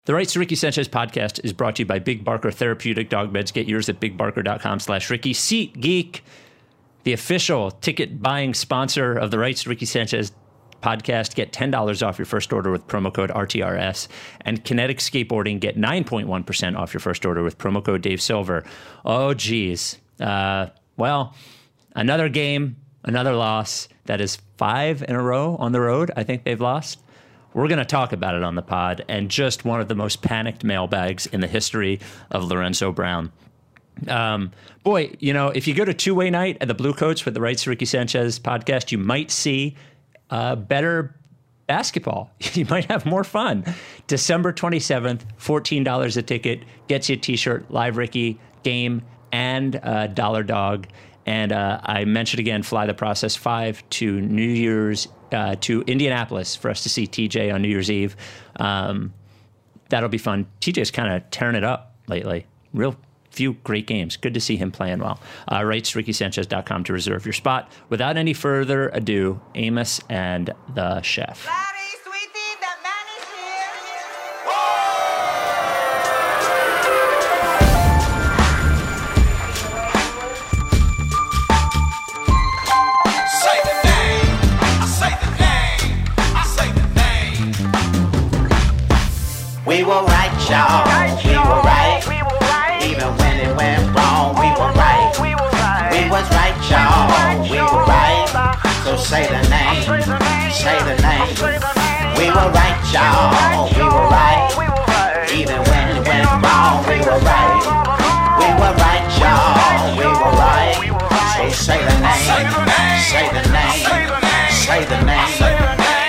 The Rights to Ricky Sanchez podcast is brought to you by Big Barker Therapeutic Dog Beds. Get yours at bigbarker.com/Ricky. SeatGeek, the official ticket buying sponsor of the Rights to Ricky Sanchez podcast. Get $10 off your first order with promo code RTRS. And Kinetic Skateboarding, get 9.1% off your first order with promo code Dave Silver. Oh, geez. Well, another game, another loss. That is 5 in a row on the road. I think they've lost. We're going to talk about it on the pod, and just one of the most panicked mailbags in the history of Lorenzo Brown. Boy, you know, if you go to two-way night at the Blue Coats with the Rights to Ricky Sanchez podcast, you might see better basketball. You might have more fun. December 27th, $14 a ticket, gets you a T-shirt, Live Ricky, game, and Dollar Dog. And I mentioned again, Fly the Process 5 to New Year's to Indianapolis for us to see TJ on New Year's Eve. That'll be fun. TJ's kind of tearing it up lately. Real few great games. Good to see him playing well. Rights to RickySanchez.com to reserve your spot. Without any further ado, Amos and the Chef. We were right, y'all. We were right. Even when it went wrong, we were right. We was right, y'all. We were right. So say the name. Say the name. We were right, y'all. We were right. Even when it went wrong, we were right. We were right, y'all. We were right. So say the name. Say the name. Say the name.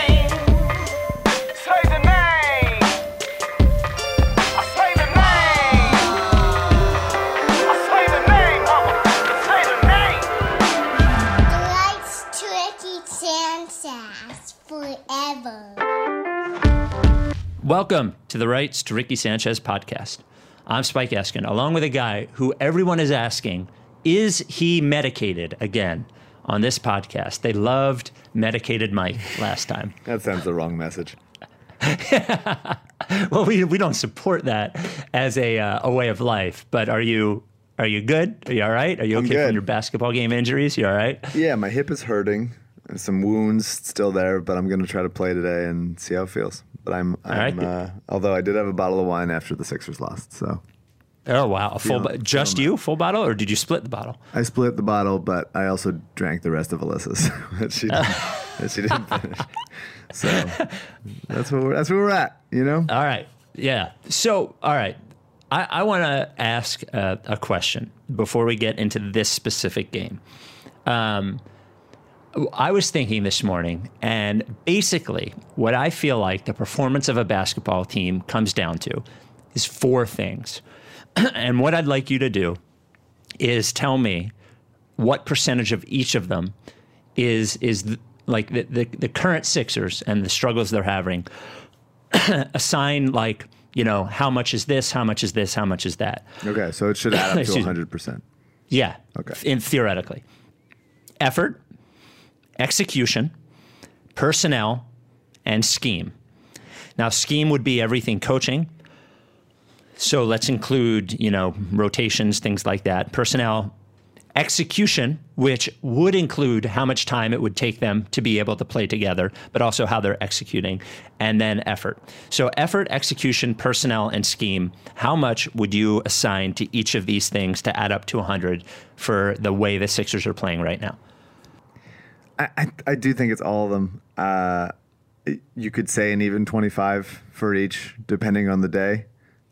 Welcome to the Rights to Ricky Sanchez podcast. I'm Spike Eskin, along with a guy who everyone is asking, is he medicated again on this podcast? They loved medicated Mike last time. That sends the wrong message. Well, we don't support that as a way of life, but are you good? Are you all right? Are you okay from your basketball game injuries? You all right? Yeah, my hip is hurting. There's some wounds still there, but I'm going to try to play today and see how it feels. But I'm although I did have a bottle of wine after the Sixers lost, so. Oh, wow. Full bottle, or did you split the bottle? I split the bottle, but I also drank the rest of Alyssa's that she didn't finish. So that's where we're at, you know? All right. Yeah. So, all right. I want to ask a question before we get into this specific game. I was thinking this morning, and basically what I feel like the performance of a basketball team comes down to is 4 things. And what I'd like you to do is tell me what percentage of each of them is like the current Sixers and the struggles they're having. Assign, like, you know, how much is this, how much is this, how much is that. Okay, so it should add up to 100%. Yeah, okay. Theoretically. Effort, execution, personnel, and scheme. Now, scheme would be everything coaching. So let's include, you know, rotations, things like that. Personnel, execution, which would include how much time it would take them to be able to play together, but also how they're executing, and then effort. So effort, execution, personnel, and scheme, how much would you assign to each of these things to add up to 100 for the way the Sixers are playing right now? I do think it's all of them. You could say an even 25 for each, depending on the day.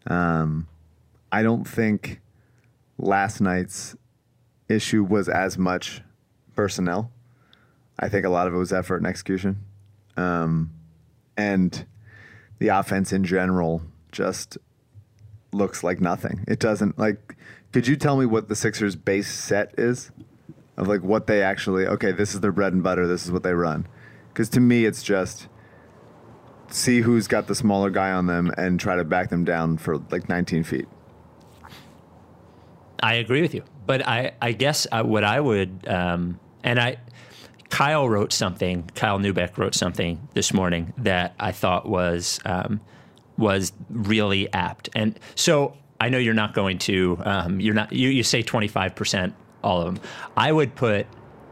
I don't think last night's issue was as much personnel. I think a lot of it was effort and execution. And the offense in general just looks like nothing. It doesn't, like, could you tell me what the Sixers base set is? Of like what they actually, okay, this is their bread and butter, this is what they run. Because to me, it's just see who's got the smaller guy on them and try to back them down for like 19 feet. I agree with you. But I guess what I would, Kyle Neubeck wrote something this morning that I thought was was really apt. And so I know you're not going to, you say 25%, all of them. I would put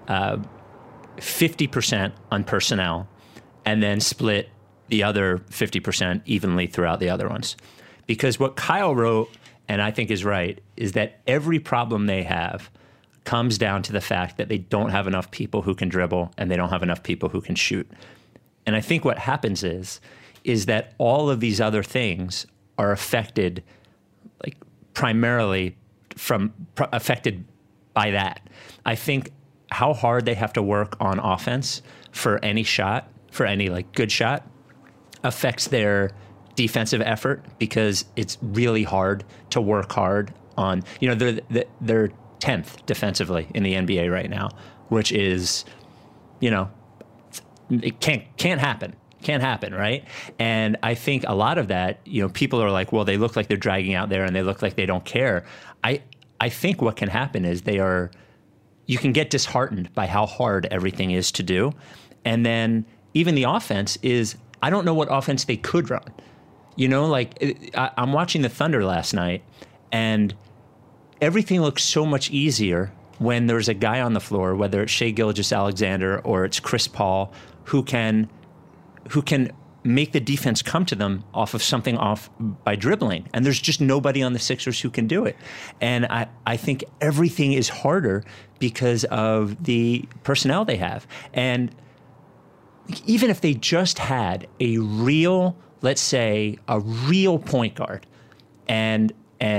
50% on personnel and then split the other 50% evenly throughout the other ones. Because what Kyle wrote, and I think is right, is that every problem they have comes down to the fact that they don't have enough people who can dribble and they don't have enough people who can shoot. And I think what happens is that all of these other things are affected, like primarily affected by that. I think how hard they have to work on offense for any shot, for any like good shot, affects their defensive effort, because it's really hard to work hard on, you know, they're 10th defensively in the NBA right now, which is, you know, it can't happen. Can't happen, right? And I think a lot of that, you know, people are like, well, they look like they're dragging out there and they look like they don't care. I think what can happen is you can get disheartened by how hard everything is to do. And then even the offense is, I don't know what offense they could run. You know, like I'm watching the Thunder last night, and everything looks so much easier when there's a guy on the floor, whether it's Shai Gilgeous-Alexander or it's Chris Paul, who can make the defense come to them off of something off by dribbling. And there's just nobody on the Sixers who can do it. And I think everything is harder because of the personnel they have. And even if they just had a real, let's say, a real point guard and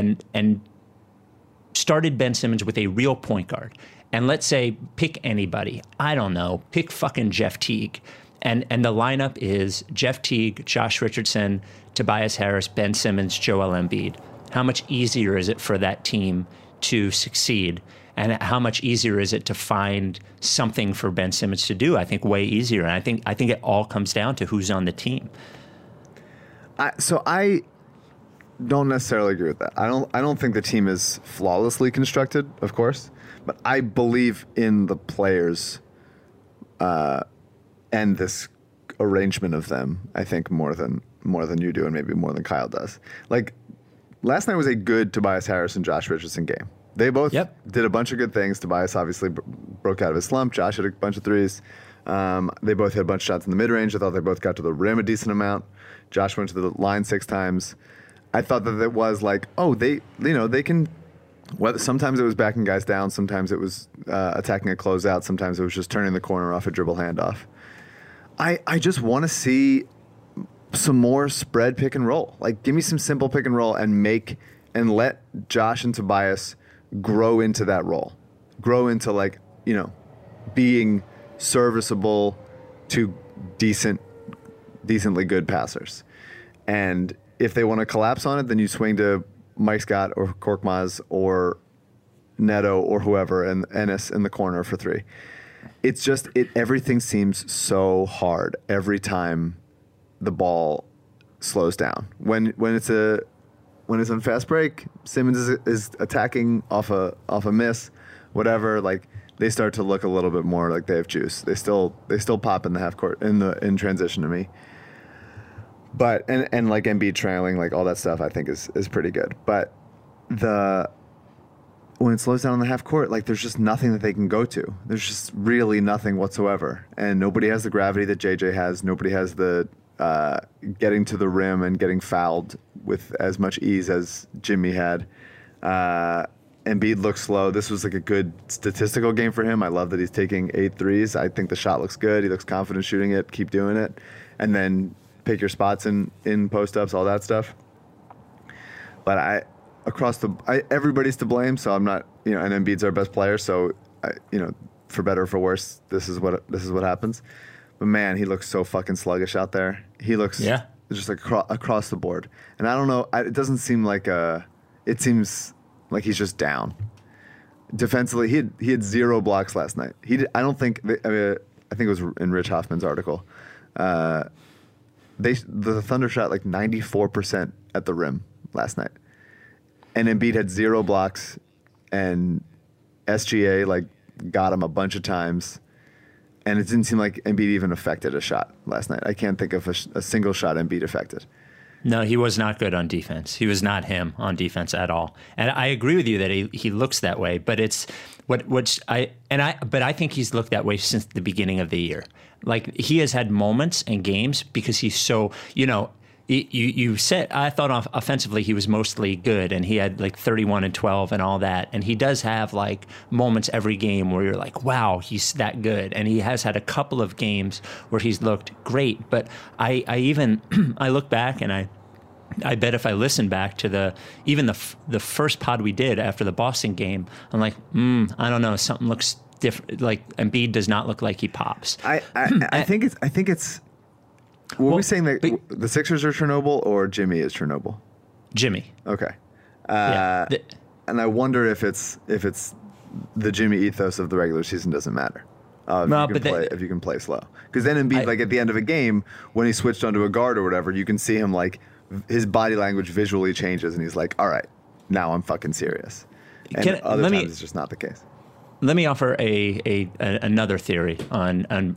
started Ben Simmons with a real point guard, and let's say pick anybody, I don't know, pick fucking Jeff Teague, and the lineup is Jeff Teague, Josh Richardson, Tobias Harris, Ben Simmons, Joel Embiid. How much easier is it for that team to succeed? And how much easier is it to find something for Ben Simmons to do? I think way easier. And I think it all comes down to who's on the team. So I don't necessarily agree with that. I don't think the team is flawlessly constructed, of course, but I believe in the players and this arrangement of them. I think more than you do, and maybe more than Kyle does. Like last night was a good Tobias Harris and Josh Richardson game. They both did a bunch of good things. Tobias obviously broke out of his slump. Josh hit a bunch of threes. They both hit a bunch of shots in the mid-range. I thought they both got to the rim a decent amount. Josh went to the line 6 times. I thought that it was like, oh, they can. Whether sometimes it was backing guys down, sometimes it was attacking a closeout, sometimes it was just turning the corner off a dribble handoff. I just want to see some more spread pick and roll. Like, give me some simple pick and roll and let Josh and Tobias grow into that role, grow into, like, you know, being serviceable to decently good passers. And if they want to collapse on it, then you swing to Mike Scott or Korkmaz or Neto or whoever, and Ennis in the corner for 3. It's just everything seems so hard every time the ball slows down. When it's on fast break, Simmons is attacking off a miss, whatever. Like, they start to look a little bit more like they have juice. They still pop in the half court in transition to me. But and like Embiid trailing, like all that stuff, I think is pretty good. But when it slows down on the half court, like there's just nothing that they can go to. There's just really nothing whatsoever. And nobody has the gravity that JJ has. Nobody has the getting to the rim and getting fouled with as much ease as Jimmy had. Embiid looks slow. This was like a good statistical game for him. I love that he's taking 8 threes. I think the shot looks good. He looks confident shooting it. Keep doing it. And then pick your spots in post-ups, all that stuff. But everybody's to blame, so I'm not, and Embiid's our best player, so for better or for worse, this is what happens. But man, he looks so fucking sluggish out there. He looks just like across the board. And I don't know, it doesn't seem like it seems like he's just down. Defensively, he had 0 blocks last night. I think it was in Rich Hoffman's article. The Thunder shot like 94% at the rim last night. And Embiid had 0 blocks, and SGA like got him a bunch of times, and it didn't seem like Embiid even affected a shot last night. I can't think of a single shot Embiid affected. No, he was not good on defense. He was not him on defense at all. And I agree with you that he looks that way, but it's but I think he's looked that way since the beginning of the year. Like, he has had moments and games because he's so, you said, I thought offensively he was mostly good, and he had like 31 and 12 and all that. And he does have like moments every game where you're like, wow, he's that good. And he has had a couple of games where he's looked great. But I even I look back, and I bet if I listen back to the first pod we did after the Boston game, I'm like, I don't know, something looks different. Like, Embiid does not look like he pops. I think it's. Were we saying that the Sixers are Chernobyl or Jimmy is Chernobyl? Jimmy. Okay. And I wonder if it's the Jimmy ethos of the regular season doesn't matter. If you can play slow. Because then Embiid, like at the end of a game, when he switched onto a guard or whatever, you can see him like his body language visually changes, and he's like, all right, now I'm fucking serious. And other times it's just not the case. Let me offer another theory on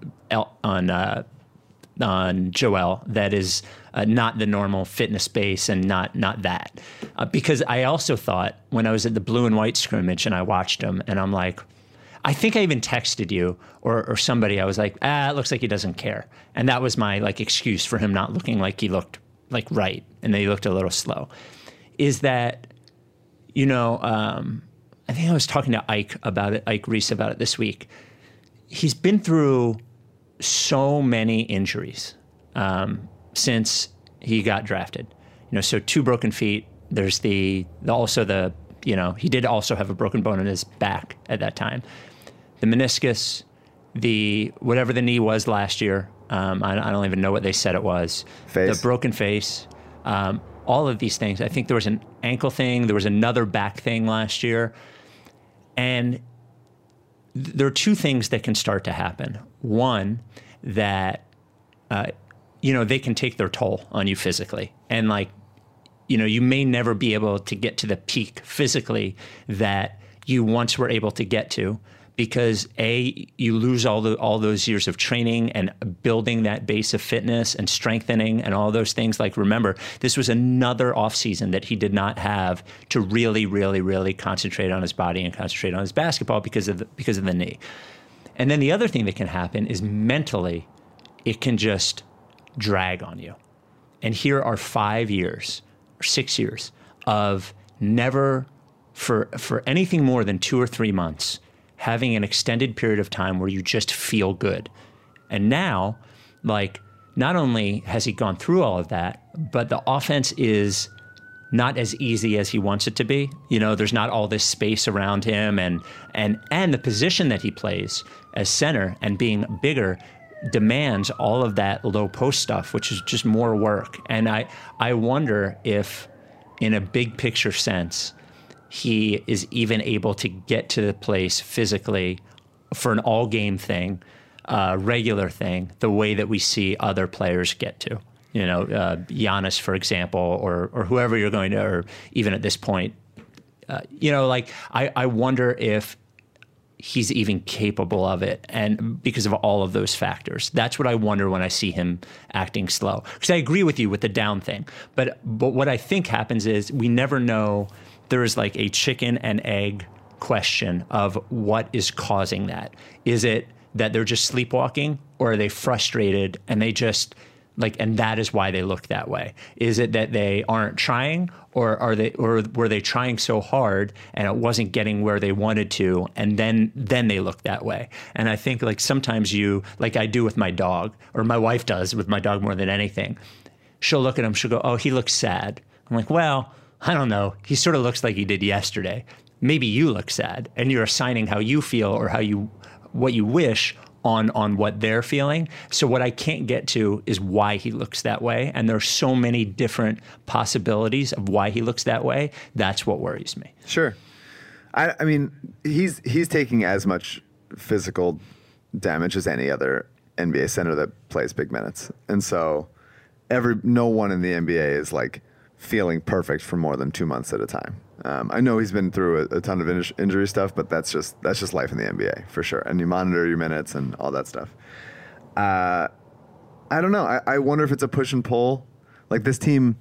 Joel that is not the normal fitness base and not that. Because I also thought when I was at the blue and white scrimmage and I watched him, and I'm like, I think I even texted you or somebody. I was like, it looks like he doesn't care. And that was my like excuse for him not looking like he looked like right, and then he looked a little slow. Is that, I think I was talking to Ike Reese about it this week. He's been through so many injuries since he got drafted. So 2 broken feet. There's he did also have a broken bone in his back at that time. The meniscus, whatever the knee was last year. I don't even know what they said it was. Face. The broken face. All of these things. I think there was an ankle thing. There was another back thing last year. And there are 2 things that can start to happen. One, that, they can take their toll on you physically. And you may never be able to get to the peak physically that you once were able to get to, because you lose all those years of training and building that base of fitness and strengthening and all those things. Like, remember, this was another offseason that he did not have to really, really, really concentrate on his body and concentrate on his basketball because of the knee. And then the other thing that can happen is mentally, it can just drag on you. And here are 5 years or 6 years of never, for anything more than 2 or 3 months, having an extended period of time where you just feel good. And now, not only has he gone through all of that, but the offense is not as easy as he wants it to be. There's not all this space around him, and the position that he plays as center and being bigger demands all of that low post stuff, which is just more work. And I wonder if, in a big picture sense, he is even able to get to the place physically for an all-game thing, regular thing, the way that we see other players get to. Giannis, for example, or whoever you're going to, or even at this point, I wonder if he's even capable of it, and because of all of those factors. That's what I wonder when I see him acting slow. Because I agree with you with the down thing, but what I think happens is we never know. There is like a chicken and egg question of what is causing that. Is it that they're just sleepwalking, or are they frustrated and they just and that is why they look that way? Is it that they aren't trying, or were they trying so hard and it wasn't getting where they wanted to, and then they look that way? And I think sometimes I do with my dog, or my wife does with my dog more than anything. She'll look at him, she'll go, "Oh, he looks sad." I'm like, well, I don't know. He sort of looks like he did yesterday. Maybe you look sad, and you're assigning how you feel or what you wish on what they're feeling. So what I can't get to is why he looks that way. And there's so many different possibilities of why he looks that way. That's what worries me. Sure. I mean, he's taking as much physical damage as any other NBA center that plays big minutes. And so no one in the NBA is feeling perfect for more than 2 months at a time. I know he's been through a ton of injury stuff, but that's just life in the NBA for sure. And you monitor your minutes and all that stuff. I don't know. I wonder if it's a push and pull. This team,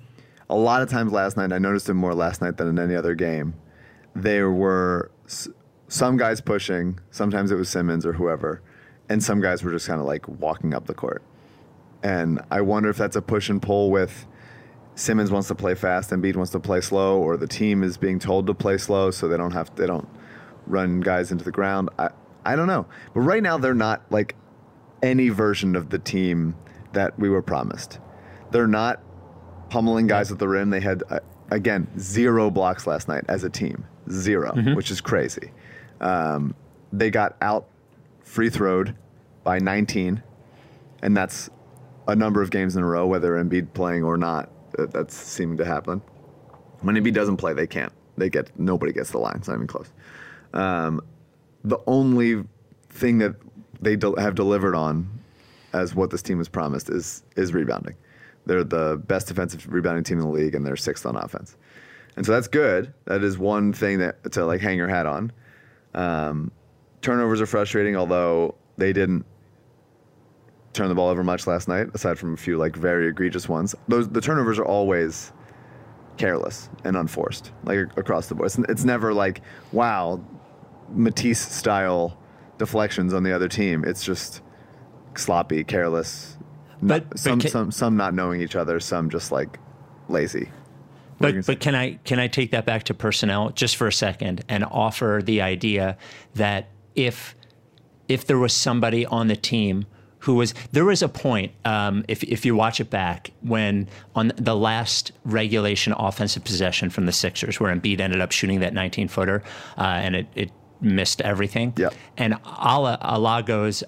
a lot of times last night, I noticed it more last night than in any other game, there were some guys pushing, sometimes it was Simmons or whoever, and some guys were just kind of like walking up the court. And I wonder if that's a push and pull with Simmons wants to play fast, Embiid wants to play slow, or the team is being told to play slow so they don't run guys into the ground. I don't know. But right now they're not like any version of the team that we were promised. They're not pummeling guys at the rim. They had, again, 0 blocks last night as a team. 0, which is crazy. They got out free throwed by 19, and that's a number of games in a row, whether Embiid playing or not. That's seeming to happen. When Embiid doesn't play, they can't. Nobody gets the line. It's not even close. The only thing that they have delivered on as what this team was promised is rebounding. They're the best defensive rebounding team in the league, and they're 6th on offense. And so that's good. That is one thing to like hang your hat on. Turnovers are frustrating, although they didn't turn the ball over much last night, aside from a few like very egregious ones. The turnovers are always careless and unforced, like across the board. It's never like, wow, Matisse-style deflections on the other team. It's just sloppy, careless. Some not knowing each other, some just like lazy. But can I take that back to personnel just for a second and offer the idea that if there was somebody on the team there was a point, if you watch it back, when on the last regulation offensive possession from the Sixers, where Embiid ended up shooting that 19-footer, and it missed everything. Yep. And Allah goes,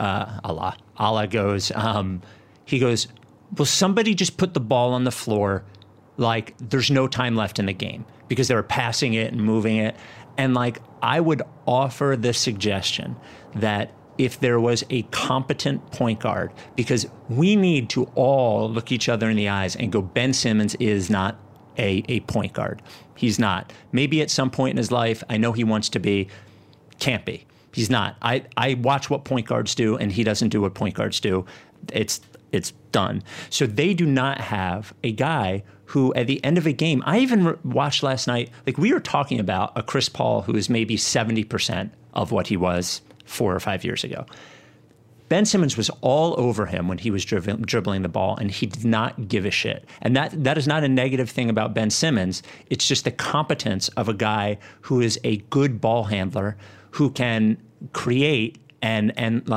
he goes, will somebody just put the ball on the floor like there's no time left in the game, because they were passing it and moving it. And like, I would offer the suggestion that if there was a competent point guard, because we need to all look each other in the eyes and go, Ben Simmons is not a point guard. He's not. Maybe at some point in his life, I know he wants to be, can't be. He's not. I watch what point guards do, and he doesn't do what point guards do. It's done. So they do not have a guy who, at the end of a game, I even watched last night, like we were talking about a Chris Paul who is maybe 70% of what he was 4 or 5 years ago. Ben Simmons was all over him when he was dribbling the ball, and he did not give a shit. And that is not a negative thing about Ben Simmons. It's just the competence of a guy who is a good ball handler, who can create and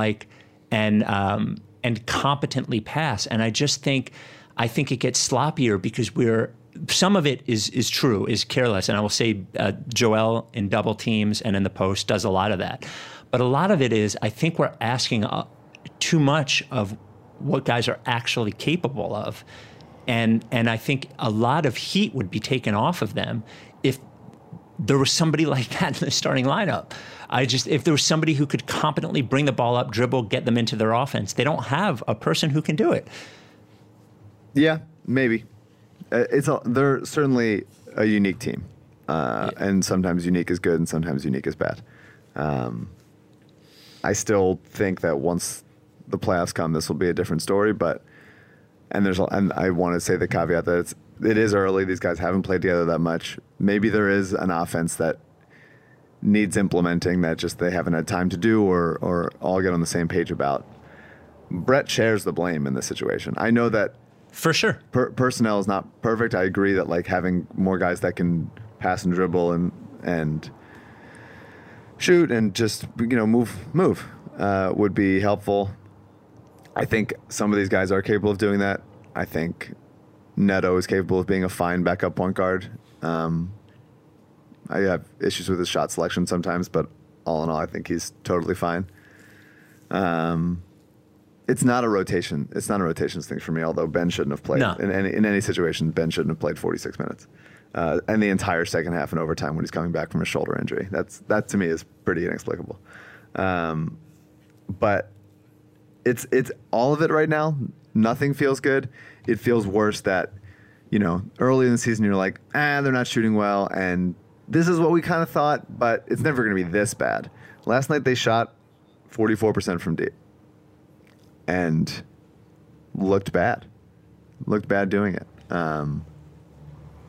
competently pass. And I think it gets sloppier because some of it is true, is careless. And I will say Joel in double teams and in the post does a lot of that. But a lot of it is, I think we're asking too much of what guys are actually capable of. And I think a lot of heat would be taken off of them if there was somebody like that in the starting lineup. If there was somebody who could competently bring the ball up, dribble, get them into their offense. They don't have a person who can do it. Yeah, maybe. They're certainly a unique team. And sometimes unique is good and sometimes unique is bad. I still think that once the playoffs come, this will be a different story. And I want to say the caveat that it is early. These guys haven't played together that much. Maybe there is an offense that needs implementing that just they haven't had time to do or all get on the same page about. Brett shares the blame in this situation. I know that for sure personnel is not perfect. I agree that like having more guys that can pass and dribble and shoot and just move would be helpful. I think some of these guys are capable of doing that. I think Neto is capable of being a fine backup point guard. I have issues with his shot selection sometimes, but all in all, I think he's totally fine. It's not a rotation. It's not a rotations thing for me. Although Ben shouldn't have played in any situation. Ben shouldn't have played 46 minutes, and the entire second half and overtime when he's coming back from a shoulder injury. That to me is pretty inexplicable. But it's all of it right now. Nothing feels good. It feels worse that early in the season you're like, they're not shooting well, and this is what we kind of thought, but it's never going to be this bad. Last night they shot 44% from deep. And looked bad. Looked bad doing it.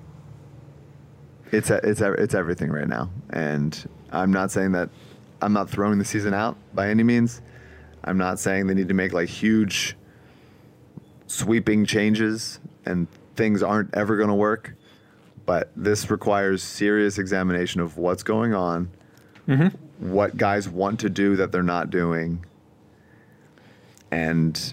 It's everything right now, and I'm not saying that I'm not throwing the season out by any means. I'm not saying they need to make like huge sweeping changes and things aren't ever going to work, but this requires serious examination of what's going on, what guys want to do that they're not doing, and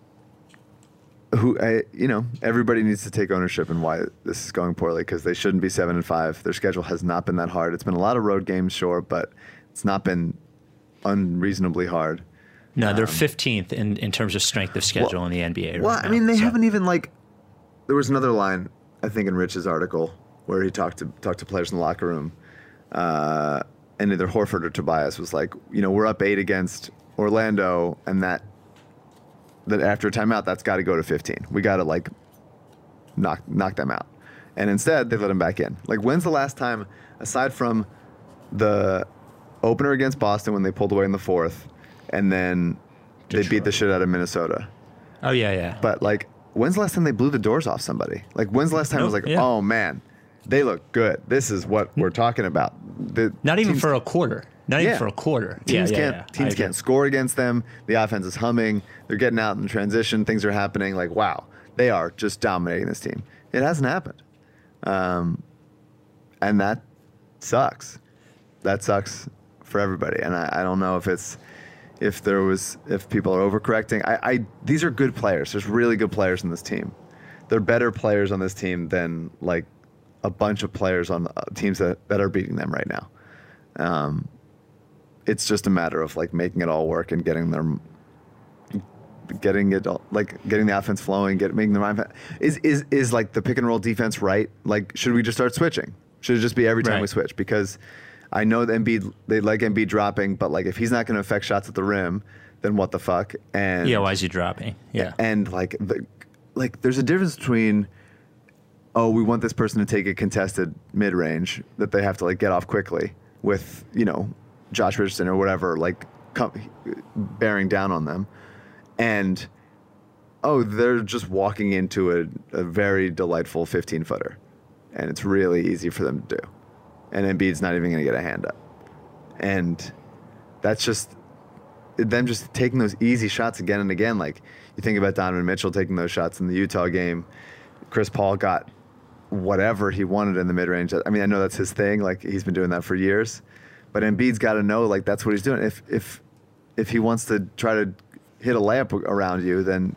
everybody needs to take ownership in why this is going poorly, because they shouldn't be 7-5. Their schedule has not been that hard. It's been a lot of road games, sure, but it's not been unreasonably hard. No, they're 15th in terms of strength of schedule in the NBA. Well, right I mean, now, they haven't even there was another line, I think, in Rich's article where he talked to players in the locker room, and either Horford or Tobias was like, we're up 8 against Orlando, and that after a timeout, that's got to go to 15. We got to knock them out. And instead, they let him back in. When's the last time, aside from the opener against Boston when they pulled away in the fourth, and then Detroit. They beat the shit out of Minnesota? Oh, yeah. But, when's the last time they blew the doors off somebody? When's the last time it was oh, man, they look good. This is what we're talking about. Not even for a quarter. Even for a quarter. Teams can't score against them. The offense is humming. They're getting out in transition. Things are happening. Wow, they are just dominating this team. It hasn't happened. And that sucks. That sucks for everybody. And I don't know if people are overcorrecting. These are good players. There's really good players on this team. They're better players on this team than a bunch of players on teams that are beating them right now. It's just a matter of making it all work and getting the offense flowing, making the mind. Is the pick and roll defense right? Should we just start switching? Should it just be every time we switch? Because I know that they like Embiid dropping, but if he's not going to affect shots at the rim, then what the fuck? And why is he dropping? Yeah, and there's a difference between, we want this person to take a contested mid range that they have to get off quickly with Josh Richardson or whatever, bearing down on them. And, they're just walking into a very delightful 15-footer. And it's really easy for them to do. And Embiid's not even going to get a hand up. And that's just them just taking those easy shots again and again. You think about Donovan Mitchell taking those shots in the Utah game. Chris Paul got whatever he wanted in the mid-range. I mean, I know that's his thing. He's been doing that for years. But Embiid's got to know that's what he's doing. If he wants to try to hit a layup around you, then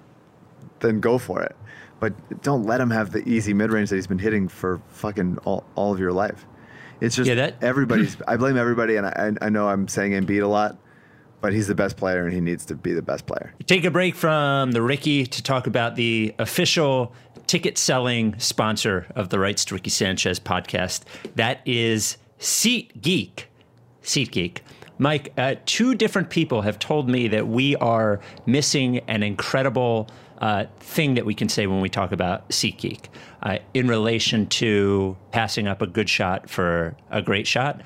go for it. But don't let him have the easy mid-range that he's been hitting for fucking all of your life. It's just everybody's. I blame everybody, and I know I'm saying Embiid a lot, but he's the best player, and he needs to be the best player. Take a break from the Ricky to talk about the official ticket-selling sponsor of the Rights to Ricky Sanchez podcast. That is SeatGeek. SeatGeek. Mike, 2 different people have told me that we are missing an incredible thing that we can say when we talk about SeatGeek in relation to passing up a good shot for a great shot.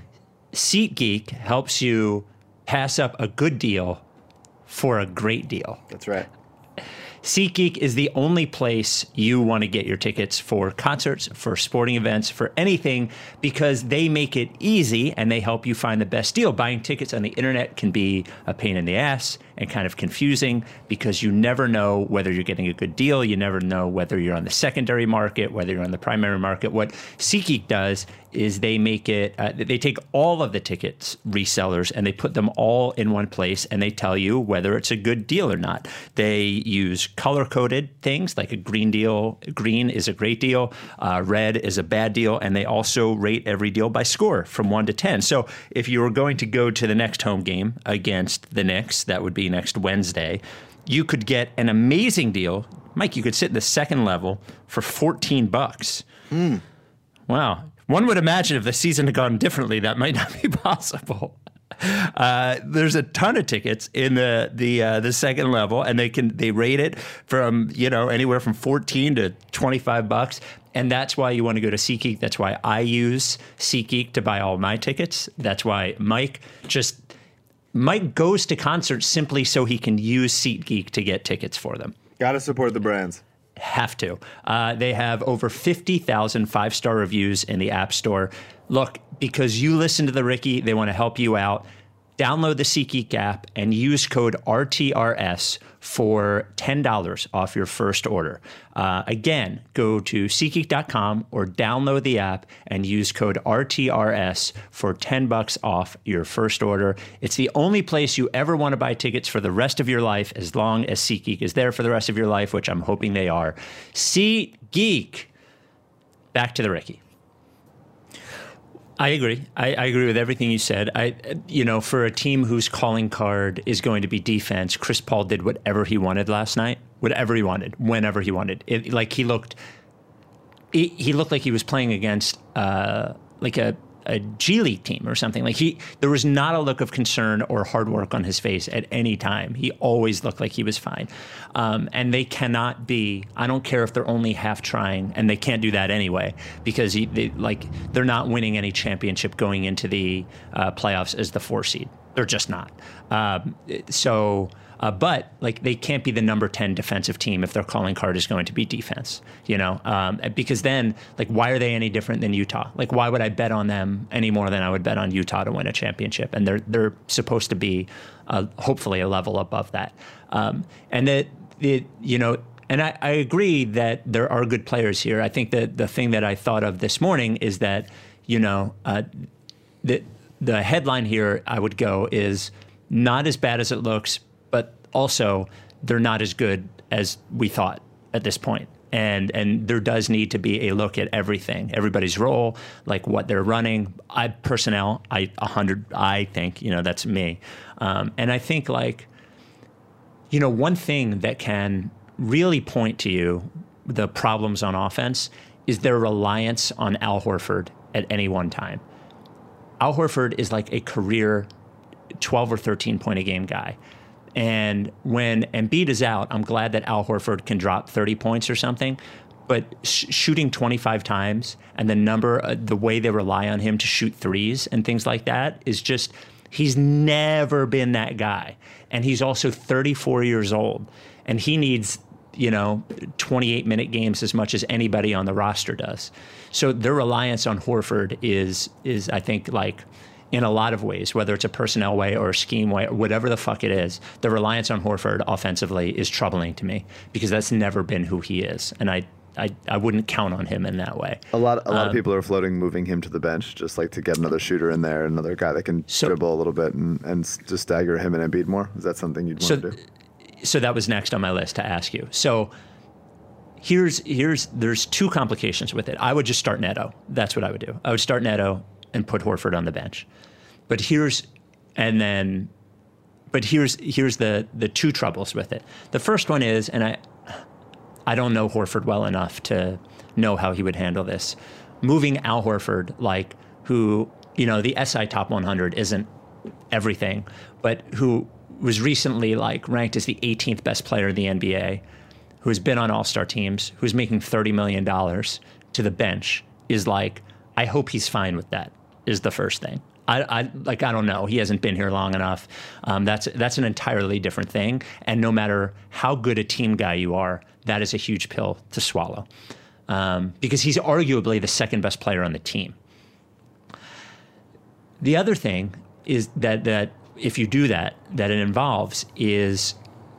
SeatGeek helps you pass up a good deal for a great deal. That's right. SeatGeek is the only place you want to get your tickets for concerts, for sporting events, for anything, because they make it easy and they help you find the best deal. Buying tickets on the internet can be a pain in the ass and kind of confusing because you never know whether you're getting a good deal. You never know whether you're on the secondary market, whether you're on the primary market. What SeatGeek does is they make it, they take all of the tickets resellers and they put them all in one place and they tell you whether it's a good deal or not. They use color-coded things like a green deal. Green is a great deal. Red is a bad deal. And they also rate every deal by score from 1 to 10. So if you were going to go to the next home game against the Knicks, that would be next Wednesday, you could get an amazing deal. Mike, you could sit in the second level for $14. Wow. One would imagine if the season had gone differently, that might not be possible. There's a ton of tickets in the second level, and they rate it from anywhere from $14 to $25, and that's why you want to go to SeatGeek. That's why I use SeatGeek to buy all my tickets. That's why Mike goes to concerts simply so he can use SeatGeek to get tickets for them. Got to support the brands. Have to. They have over 50,000 5-star reviews in the App Store. Look, because you listen to the Ricky, they want to help you out. Download the SeatGeek app and use code RTRS for $10 off your first order. Again, go to SeatGeek.com or download the app and use code RTRS for $10 off your first order. It's the only place you ever want to buy tickets for the rest of your life, as long as SeatGeek is there for the rest of your life, which I'm hoping they are. SeatGeek. Back to the Ricky. I agree. I agree with everything you said. For a team whose calling card is going to be defense, Chris Paul did whatever he wanted last night, whatever he wanted, whenever he wanted. He looked like he was playing against like a G League team or something. There was not a look of concern or hard work on his face at any time. He always looked like he was fine. And they cannot be, I don't care if they're only half trying, and they can't do that anyway, because they're not winning any championship going into the playoffs as the 4 seed. They're just not. But they can't be the number 10 defensive team if their calling card is going to be defense, because then why are they any different than Utah? Why would I bet on them any more than I would bet on Utah to win a championship? And they're supposed to be hopefully a level above that. And I agree that there are good players here. I think that the thing that I thought of this morning is that, the headline here I would go is not as bad as it looks, but also they're not as good as we thought at this point. And there does need to be a look at everything, everybody's role, what they're running. I think, that's me. And I think one thing that can really point to you the problems on offense is their reliance on Al Horford at any one time. Al Horford is like a career 12 or 13 point a game guy. And when Embiid is out, I'm glad that Al Horford can drop 30 points or something. But shooting 25 times and the way they rely on him to shoot threes and things like that is just, he's never been that guy. And he's also 34 years old. And he needs, 28-minute games as much as anybody on the roster does. So their reliance on Horford is I think, in a lot of ways, whether it's a personnel way or a scheme way or whatever the fuck it is, the reliance on Horford offensively is troubling to me, because that's never been who he is. And I wouldn't count on him in that way. A lot of people are floating moving him to the bench, just to get another shooter in there, another guy that can dribble a little bit and just stagger him and Embiid more. Is that something you'd want to do? So that was next on my list to ask you. So there's two complications with it. I would just start Neto. That's what I would do. I would start Neto and put Horford on the bench. But here's the two troubles with it. The first one is, and I don't know Horford well enough to know how he would handle this. Moving Al Horford, who, the SI Top 100 isn't everything, but who was recently ranked as the 18th best player in the NBA, who's been on all-star teams, who's making $30 million to the bench, is I hope he's fine with that, is the first thing. I don't know. He hasn't been here long enough. That's an entirely different thing. And no matter how good a team guy you are, that is a huge pill to swallow, because he's arguably the second best player on the team. The other thing is that if you do that it involves is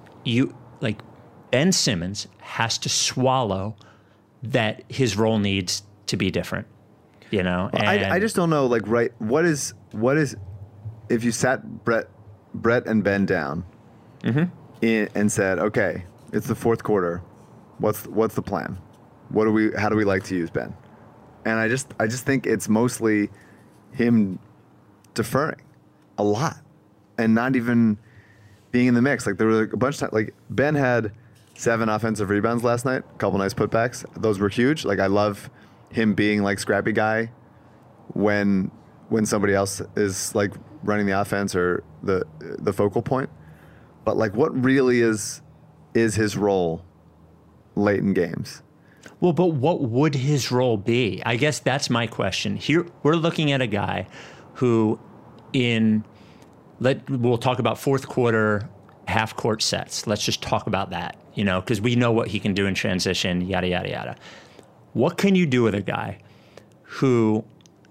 Ben Simmons has to swallow that his role needs to be different. And I just don't know. What is if you sat Brett and Ben down and said, okay, it's the fourth quarter. What's the plan? How do we like to use Ben? And I just think it's mostly him deferring a lot and not even being in the mix. There were a bunch of times, Ben had 7 offensive rebounds last night, a couple nice putbacks. Those were huge. I love him being scrappy guy when somebody else is running the offense or the focal point. But what really is his role late in games? Well, but what would his role be? I guess that's my question. Here we're looking at a guy who we'll talk about fourth quarter half court sets. Let's just talk about that. because we know what he can do in transition, yada, yada, yada. What can you do with a guy who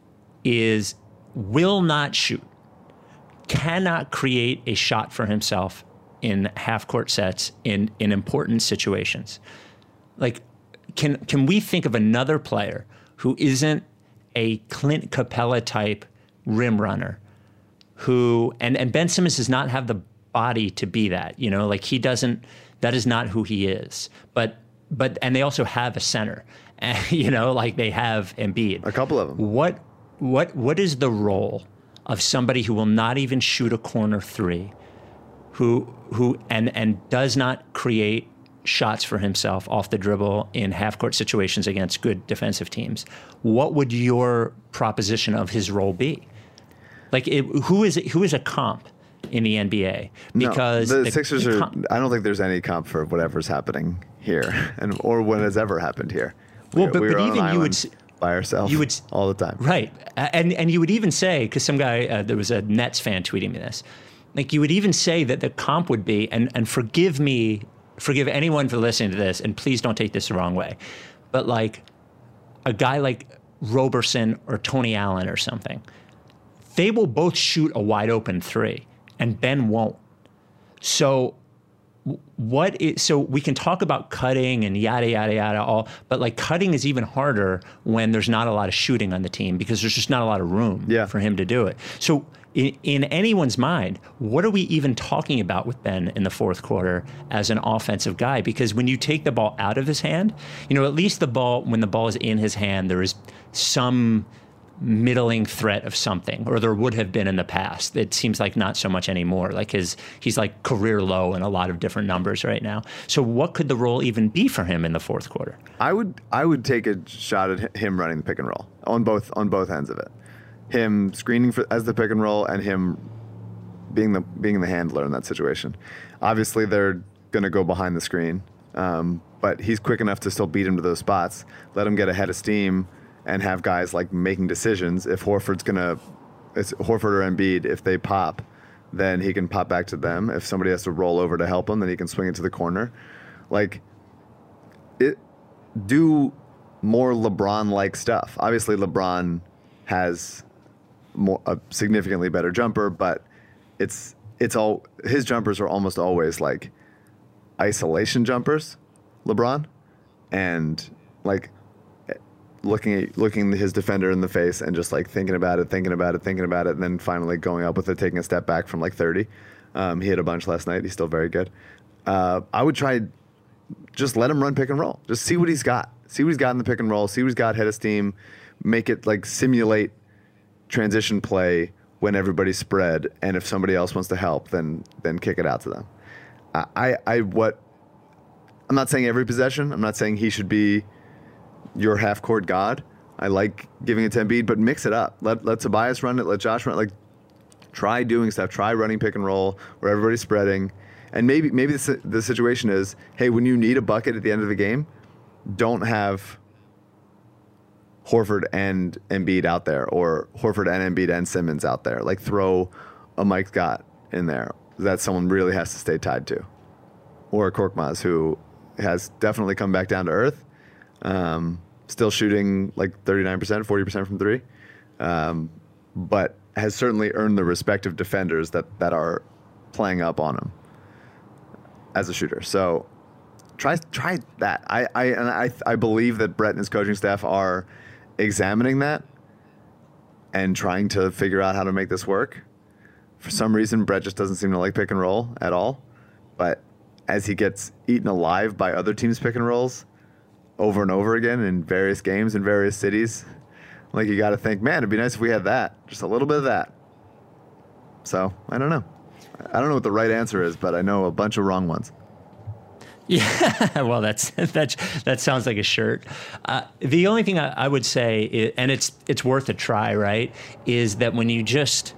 will not shoot, cannot create a shot for himself in half-court sets in important situations? Like, can we think of another player who isn't a Clint Capella type rim runner who, and Ben Simmons does not have the body to be that, like that is not who he is. But and they also have a center, like they have Embiid. A couple of them. What is the role of somebody who will not even shoot a corner three, who does not create shots for himself off the dribble in half-court situations against good defensive teams? What would your proposition of his role be? Like, who is a comp in the NBA? Because the Sixers are. I don't think there's any comp for whatever's happening here, or what has ever happened here. But even you would by ourselves all the time, right? And you would even say, because some guy, there was a Nets fan tweeting me this, like you would even say that the comp would be, and forgive anyone for listening to this, and please don't take this the wrong way, but like a guy like Roberson or Tony Allen or something, they will both shoot a wide open three, and Ben won't. So so we can talk about cutting and yada, yada, yada, all, but like cutting is even harder when there's not a lot of shooting on the team because there's just not a lot of room for him to do it. So in anyone's mind, what are we even talking about with Ben in the fourth quarter as an offensive guy? Because when you take the ball out of his hand, at least when the ball is in his hand, there is some middling threat of something, or there would have been in the past. It seems like not so much anymore. Like he's like career low in a lot of different numbers right now. So what could the role even be for him in the fourth quarter? I would take a shot at him running the pick and roll on both ends of it. Him screening as the pick and roll, and him being the handler in that situation. Obviously, they're going to go behind the screen, but he's quick enough to still beat him to those spots. Let him get ahead of steam and have guys like making decisions. If Horford or Embiid, if they pop, then he can pop back to them. If somebody has to roll over to help him, then he can swing it to the corner. Like, do more LeBron-like stuff. Obviously, LeBron has a significantly better jumper, but it's all his jumpers are almost always like isolation jumpers, LeBron, and like looking his defender in the face and just like thinking about it, and then finally going up with it, taking a step back from like 30. He hit a bunch last night. He's still very good. I would try, just let him run pick and roll. Just see what he's got. See what he's got in the pick and roll. See what he's got head of steam. Make it like simulate transition play when everybody's spread. And if somebody else wants to help, then kick it out to them. I'm not saying every possession. I'm not saying he should be your half-court god. I like giving it to Embiid, but mix it up. Let Tobias run it. Let Josh run it. Like, try doing stuff. Try running pick and roll where everybody's spreading. And maybe the situation is, hey, when you need a bucket at the end of the game, don't have Horford and Embiid out there, or Horford and Embiid and Simmons out there. Like, throw a Mike Scott in there that someone really has to stay tied to, or a Korkmaz who has definitely come back down to earth. Still shooting like 39%, 40% from three, but has certainly earned the respect of defenders that are playing up on him as a shooter. So try that. I believe that Brett and his coaching staff are examining that and trying to figure out how to make this work. For some reason, Brett just doesn't seem to like pick and roll at all. But as he gets eaten alive by other teams' pick and rolls over and over again in various games in various cities, like, you got to think, man, it'd be nice if we had that, just a little bit of that. So I don't know what the right answer is, but I know a bunch of wrong ones. Yeah, well, that sounds like a shirt. The only thing I would say, and it's worth a try, right, is that when you just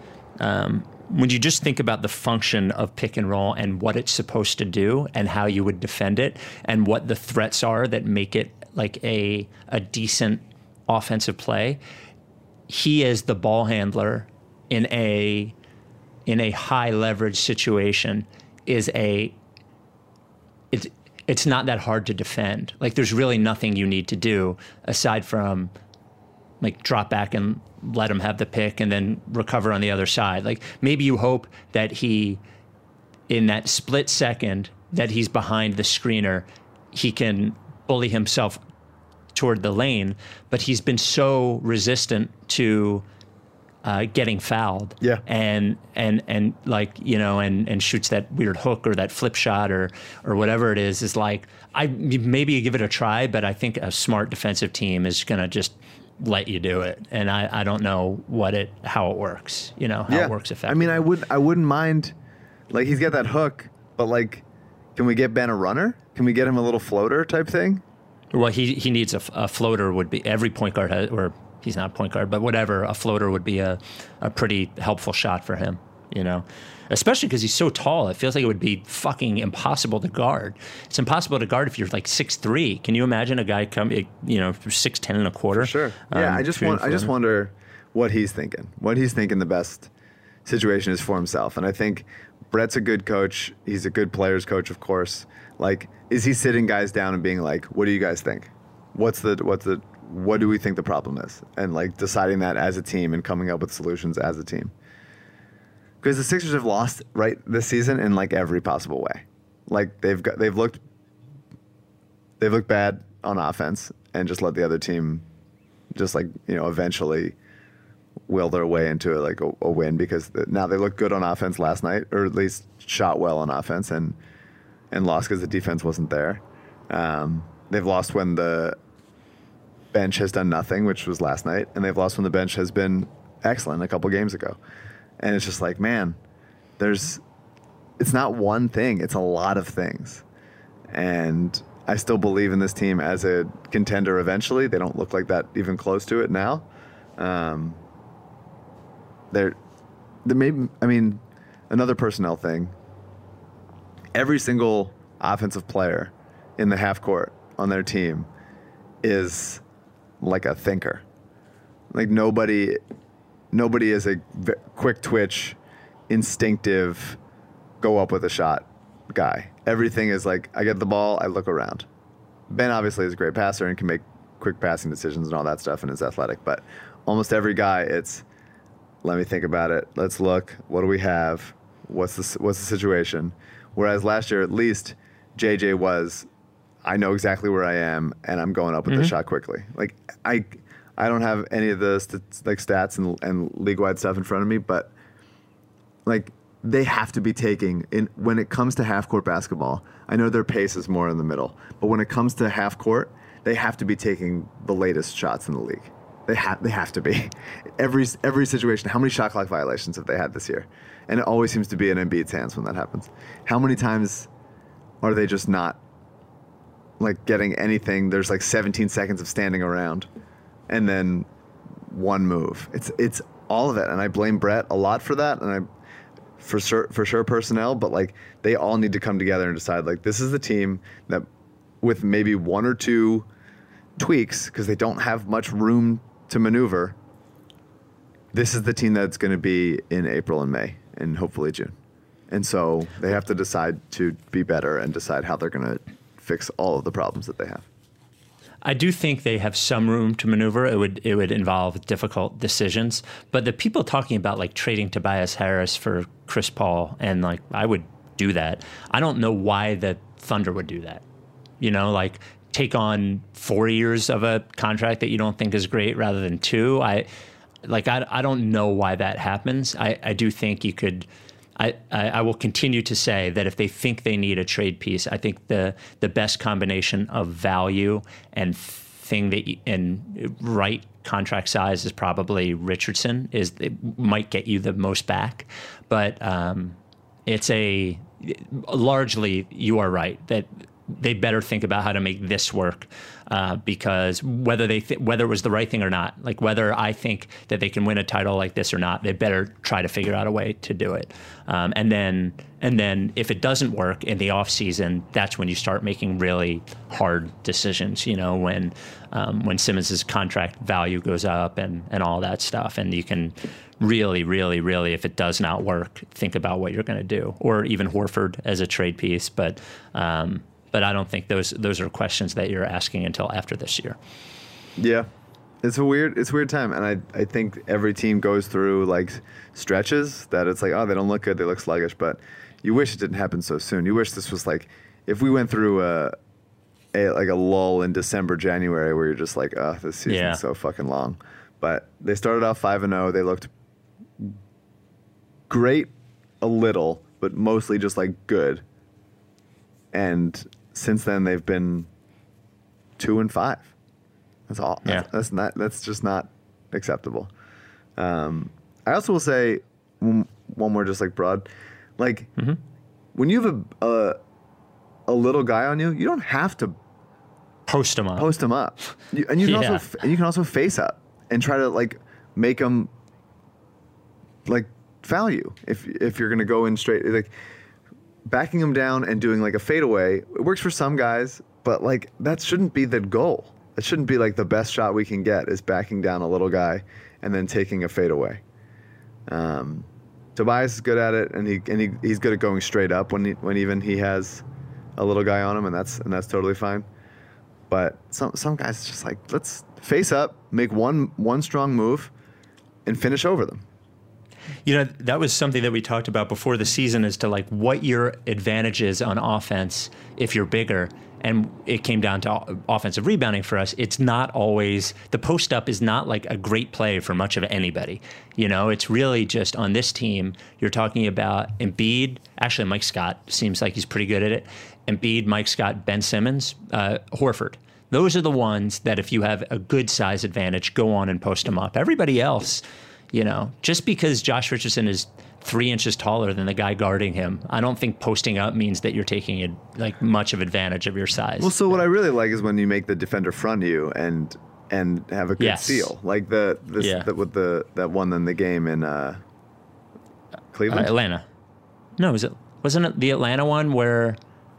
think about the function of pick and roll and what it's supposed to do and how you would defend it and what the threats are that make it like a decent offensive play, he is the ball handler in a high leverage situation it's it's not that hard to defend. Like there's really nothing you need to do aside from like drop back and let him have the pick and then recover on the other side. Like maybe you hope that he, in that split second that he's behind the screener, he can bully himself toward the lane, but he's been so resistant to getting fouled. Yeah. And like, you know, and shoots that weird hook or that flip shot or whatever it is like, maybe you give it a try, but I think a smart defensive team is going to just let you do it. And I don't know how it works, you know, how it works effectively. I mean, I wouldn't mind, like he's got that hook, but like, can we get Ben a runner? Can we get him a little floater type thing? Well, he needs a floater would be, every point guard has, or he's not a point guard, but whatever, a floater would be a pretty helpful shot for him, you know, especially because he's so tall. It feels like it would be fucking impossible to guard. It's impossible to guard if you're like 6'3". Can you imagine a guy coming, you know, 6'10" and a quarter? For sure. Yeah, I just wonder what he's thinking. What he's thinking the best situation is for himself. And I think Brett's a good coach. He's a good players coach, of course. Like, is he sitting guys down and being like, what do you guys think? What do we think the problem is? And like deciding that as a team and coming up with solutions as a team. Because the Sixers have lost this season in like every possible way. Like they've looked bad on offense and just let the other team just like, you know, eventually will their way into like a win, because now they looked good on offense last night, or at least shot well on offense, and lost because the defense wasn't there. They've lost when the bench has done nothing, which was last night, and they've lost when the bench has been excellent a couple games ago. And it's just like, man, it's not one thing, it's a lot of things. And I still believe in this team as a contender eventually. They don't look like that even close to it now. There may, I mean, another personnel thing. Every single offensive player in the half court on their team is like a thinker. Like nobody is a quick twitch, instinctive, go up with a shot guy. Everything is like, I get the ball, I look around. Ben obviously is a great passer and can make quick passing decisions and all that stuff and is athletic, but almost every guy, it's, let me think about it. Let's look. What do we have? What's the situation? Whereas last year, at least, JJ was, I know exactly where I am, and I'm going up with the shot quickly. Like I don't have any of the stats and league-wide stuff in front of me, but like they have to be taking when it comes to half-court basketball. I know their pace is more in the middle, but when it comes to half-court, they have to be taking the latest shots in the league. They have to be. Every situation. How many shot clock violations have they had this year? And it always seems to be in Embiid's hands when that happens. How many times are they just not like getting anything? There's like 17 seconds of standing around, and then one move. It's all of it, and I blame Brett a lot for that, and for sure personnel, but like they all need to come together and decide like this is the team that, with maybe one or two tweaks, because they don't have much room to maneuver, this is the team that's going to be in April and May and hopefully June. And so they have to decide to be better and decide how they're going to fix all of the problems that they have. I do think they have some room to maneuver. It would involve difficult decisions. But the people talking about like trading Tobias Harris for Chris Paul, and like I would do that. I don't know why the Thunder would do that. You know, like take on 4 years of a contract that you don't think is great rather than 2. I don't know why that happens. I do think you could. I will continue to say that if they think they need a trade piece, I think the best combination of value and right contract size is probably Richardson. It might get you the most back, but it's largely you are right that they better think about how to make this work, because whether it was the right thing or not, like whether I think that they can win a title like this or not, they better try to figure out a way to do it. And then if it doesn't work in the off season, that's when you start making really hard decisions. You know, when Simmons's contract value goes up and all that stuff, and you can really, really, really, if it does not work, think about what you're going to do, or even Horford as a trade piece, but. But I don't think those are questions that you're asking until after this year. Yeah. It's a weird time, and I think every team goes through like stretches that it's like, oh, they don't look good, they look sluggish, but you wish it didn't happen so soon. You wish this was like, if we went through a lull in December, January, where you're just like, oh, this season's so fucking long. But they started off 5-0. They looked great a little, but mostly just like good. And since then they've been 2-5. That's all. Yeah. That's just not acceptable. I also will say one more, just like broad, like when you have a little guy on you, you don't have to post him up. You can also face up and try to like make him like foul you if you're gonna go in straight, like backing him down and doing like a fadeaway. It works for some guys, but like that shouldn't be the goal. It shouldn't be like the best shot we can get is backing down a little guy and then taking a fadeaway. Tobias is good at it, and he's good at going straight up when even he has a little guy on him, and that's totally fine. But some guys just like, let's face up, make one strong move, and finish over them. You know, that was something that we talked about before the season, as to like what your advantage is on offense if you're bigger. And it came down to offensive rebounding for us. It's not always, the post up is not like a great play for much of anybody. You know, it's really just on this team, you're talking about Embiid. Actually, Mike Scott seems like he's pretty good at it. Embiid, Mike Scott, Ben Simmons, Horford. Those are the ones that if you have a good size advantage, go on and post them up. Everybody else, you know, just because Josh Richardson is 3 inches taller than the guy guarding him, I don't think posting up means that you're taking like much of advantage of your size. Well, so what I really like is when you make the defender front you and have a good seal, like that one in the game in Cleveland, Atlanta. No, wasn't it the Atlanta one where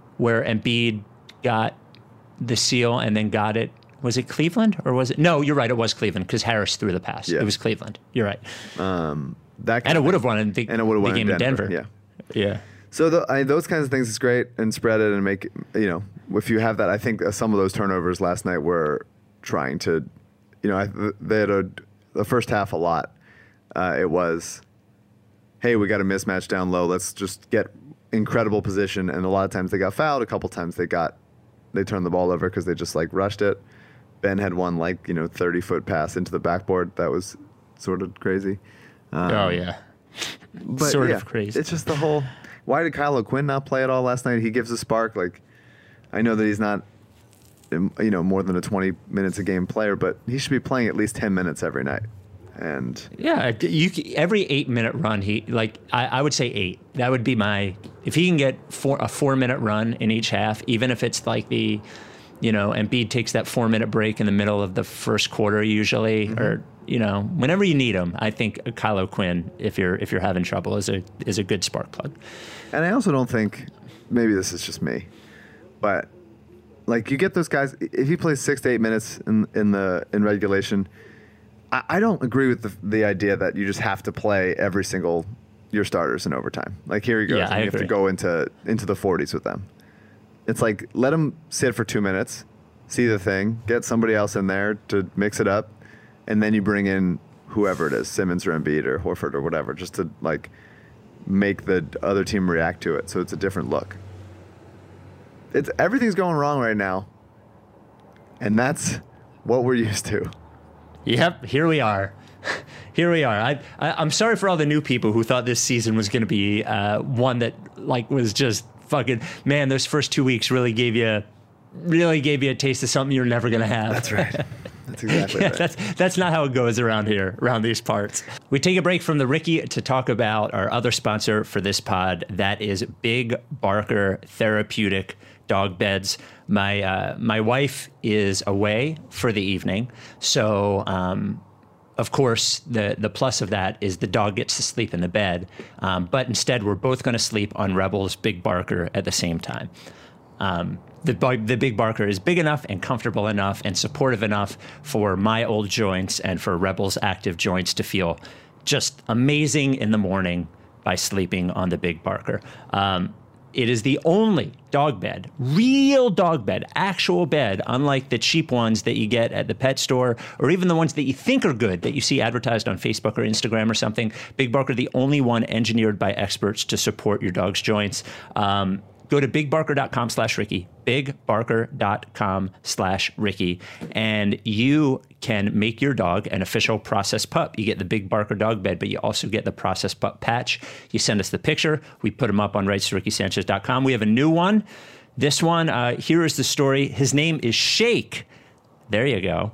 Embiid got the seal and then got it? Was it Cleveland or was it? No, you're right. It was Cleveland because Harris threw the pass. Yeah. It was Cleveland. You're right. And it would have won in the game in Denver. Yeah. So those kinds of things is great, and spread it and make, you know, if you have that, I think some of those turnovers last night were trying to, you know, they had the first half a lot. It was, hey, we got a mismatch down low. Let's just get incredible position. And a lot of times they got fouled. A couple times they turned the ball over because they just like rushed it. Ben had one 30-foot pass into the backboard. That was sort of crazy. But sort of crazy. It's just the whole, why did Kyle O'Quinn not play at all last night? He gives a spark. Like, I know that he's not, more than a 20 minutes a game player, but he should be playing at least 10 minutes every night. And yeah, every 8-minute run, I would say 8. That would be if he can get a 4-minute run in each half, even if it's like Embiid takes that 4-minute break in the middle of the first quarter usually, or whenever you need him. I think Kyle O'Quinn, if you're having trouble, is a good spark plug. And I also don't think, maybe this is just me, but like you get those guys, if he plays 6 to 8 minutes in regulation, I don't agree with the idea that you just have to play every single your starters in overtime. Like here he goes, and you have to go into the 40s with them. It's like, let him sit for 2 minutes, see the thing, get somebody else in there to mix it up, and then you bring in whoever it is, Simmons or Embiid or Horford or whatever, just to like make the other team react to it so it's a different look. Everything's going wrong right now, and that's what we're used to. Yep, here we are. Here we are. I'm sorry for all the new people who thought this season was going to be one that was just fucking, man, those first 2 weeks really gave you a taste of something you're never going to have. That's right. That's exactly right. That's not how it goes around here, around these parts. We take a break from the Ricky to talk about our other sponsor for this pod. That is Big Barker Therapeutic Dog Beds. My wife is away for the evening, so of course the plus of that is the dog gets to sleep in the bed, but instead we're both going to sleep on Rebel's Big Barker at the same time. The Big Barker is big enough and comfortable enough and supportive enough for my old joints and for Rebel's active joints to feel just amazing in the morning by sleeping on the Big Barker. It is the only dog bed, real dog bed, actual bed, unlike the cheap ones that you get at the pet store or even the ones that you think are good that you see advertised on Facebook or Instagram or something. Big Barker, the only one engineered by experts to support your dog's joints. Go to bigbarker.com/Ricky, bigbarker.com/Ricky, and you can make your dog an official Process Pup. You get the Big Barker dog bed, but you also get the Process Pup patch. You send us the picture. We put them up on rightstoRickySanchez.com. We have a new one. This one, here is the story. His name is Shake. There you go.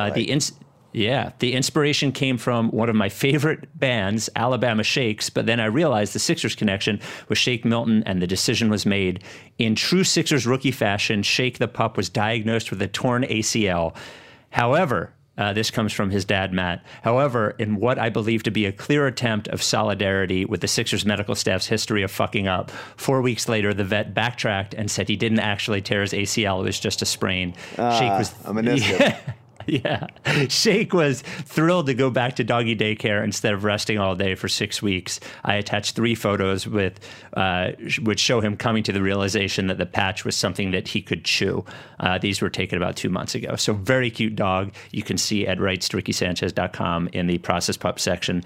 The inspiration came from one of my favorite bands, Alabama Shakes, but then I realized the Sixers connection was Shake Milton, and the decision was made. In true Sixers rookie fashion, Shake the pup was diagnosed with a torn ACL. However, this comes from his dad, Matt. However, in what I believe to be a clear attempt of solidarity with the Sixers medical staff's history of fucking up, 4 weeks later, the vet backtracked and said he didn't actually tear his ACL. It was just a sprain. Shake was a meniscus. Yeah. Shake was thrilled to go back to doggy daycare instead of resting all day for 6 weeks. I attached 3 photos which show him coming to the realization that the patch was something that he could chew. These were taken about 2 months ago. So very cute dog. You can see at rightstoRickySanchez.com in the Process Pup section.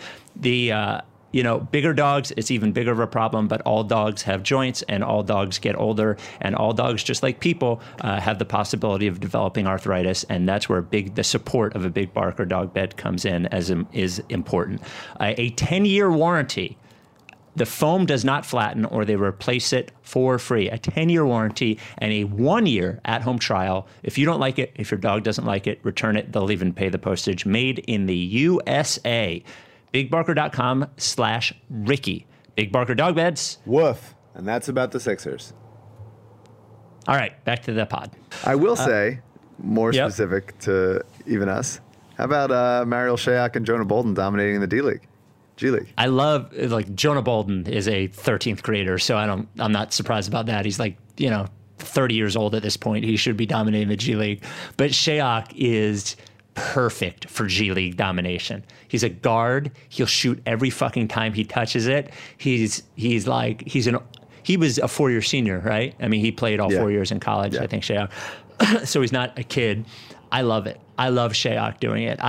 Bigger dogs, it's even bigger of a problem, but all dogs have joints and all dogs get older, and all dogs, just like people, have the possibility of developing arthritis, and that's where the support of a Big Barker dog bed comes in is important. A 10-year warranty. The foam does not flatten, or they replace it for free. A 10-year warranty and a 1-year at-home trial. If you don't like it, if your dog doesn't like it, return it. They'll even pay the postage. Made in the USA. BigBarker.com/Ricky. Big Barker dog beds. Woof. And that's about the Sixers. All right, back to the pod. I will say, more specific to even us, how about Mariel Shayok and Jonah Bolden dominating the D-League? G-League. I love, Jonah Bolden is a 13th grader, so I'm not surprised about that. He's 30 years old at this point. He should be dominating the G-League. But Shayok is perfect for G League domination. He's a guard. He'll shoot every fucking time he touches it. He was a 4-year senior, right? I mean, he played all 4 years in college, I think, Shayok. So he's not a kid. I love it. I love Shayok doing it.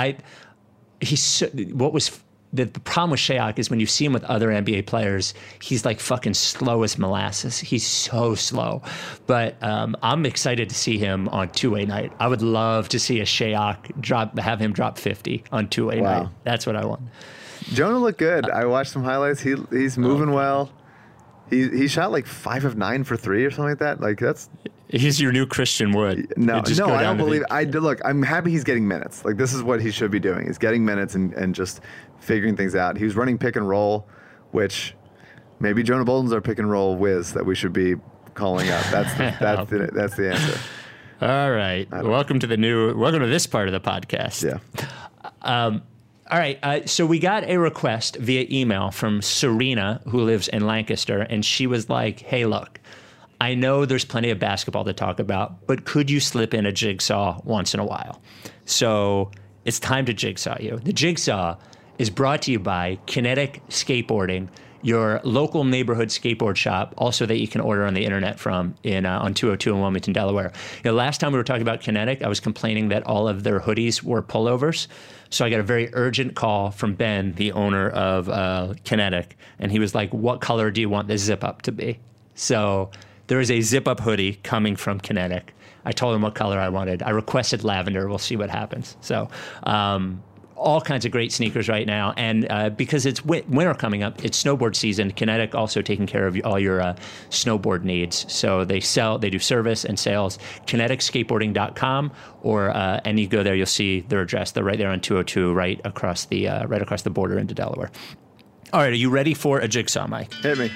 The problem with Shayok is when you see him with other NBA players, he's like fucking slow as molasses. He's so slow. But I'm excited to see him on two-way night. I would love to see a Shayok have him drop 50 on two-way night. That's what I want. Jonah looked good. I watched some highlights. He's moving well. He shot like 5 of 9 for 3 or something like that. Like that's. He's your new Christian Wood. No, I don't believe it. Look, I'm happy he's getting minutes. Like this is what he should be doing. He's getting minutes and just figuring things out. He was running pick and roll, which maybe Jonah Bolden's our pick and roll whiz that we should be calling out. That's the answer. All right. Welcome to this part of the podcast. Yeah. All right. So we got a request via email from Serena, who lives in Lancaster, and she was like, hey, look, I know there's plenty of basketball to talk about, but could you slip in a jigsaw once in a while? So it's time to jigsaw you. The jigsaw is brought to you by Kinetic Skateboarding, your local neighborhood skateboard shop, also that you can order on the internet from on 202 in Wilmington, Delaware. Last time we were talking about Kinetic, I was complaining that all of their hoodies were pullovers. So I got a very urgent call from Ben, the owner of Kinetic, and he was like, what color do you want this zip-up to be? So there is a zip-up hoodie coming from Kinetic. I told him what color I wanted. I requested lavender. We'll see what happens. So all kinds of great sneakers right now. And because it's winter coming up, it's snowboard season. Kinetic also taking care of all your snowboard needs. So they do service and sales. KineticSkateboarding.com, and you go there, you'll see their address. They're right there on 202, right across the border into Delaware. All right, are you ready for a jigsaw, Mike? Hit me.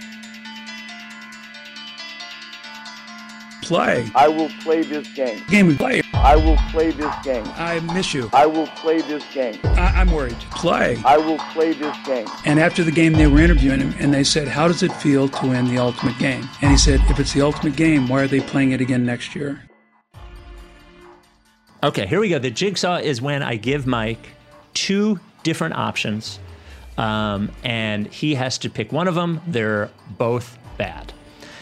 Play. I will play this game. Game we play. I will play this game. I miss you. I will play this game. I'm worried. Play. I will play this game. And after the game, they were interviewing him, and they said, how does it feel to win the ultimate game? And he said, if it's the ultimate game, why are they playing it again next year? Okay, here we go. The jigsaw is when I give Mike 2 different options, and he has to pick one of them. They're both bad.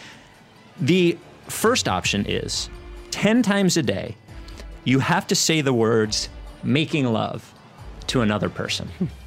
The first option is 10 times a day, you have to say the words making love to another person.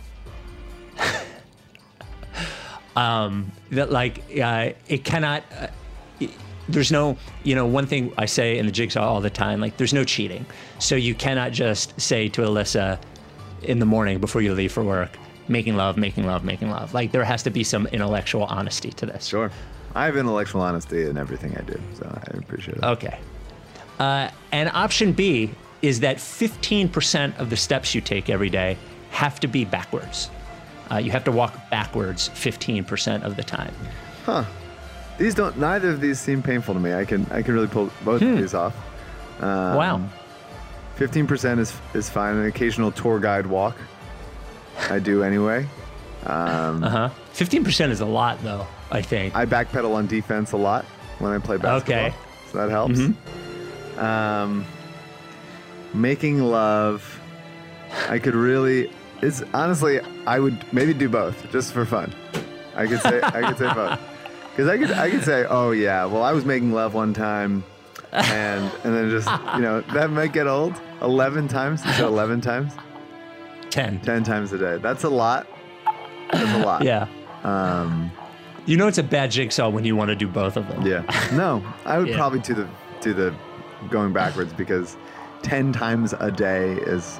It cannot, there's no, one thing I say in the Jigsaw all the time, like there's no cheating. So you cannot just say to Alyssa in the morning before you leave for work, making love, making love, making love. Like there has to be some intellectual honesty to this. Sure. I have intellectual honesty in everything I do, so I appreciate it. Okay. And option B is that 15% of the steps you take every day have to be backwards. You have to walk backwards 15% of the time. Huh. Neither of these seem painful to me. I can really pull both of these off. Wow. 15% is fine. An occasional tour guide walk, I do anyway. 15% is a lot, though, I think. I backpedal on defense a lot when I play basketball. Okay. So that helps. Making love, I could really... honestly, I would maybe do both just for fun. I could say both. Because I could say, oh yeah, well I was making love one time, and then just that might get old. 11 times. You said 11 times. 10 times a day. That's a lot. That's a lot. Yeah. It's a bad jigsaw when you want to do both of them. Yeah. No, I would probably do the going backwards, because 10 times a day is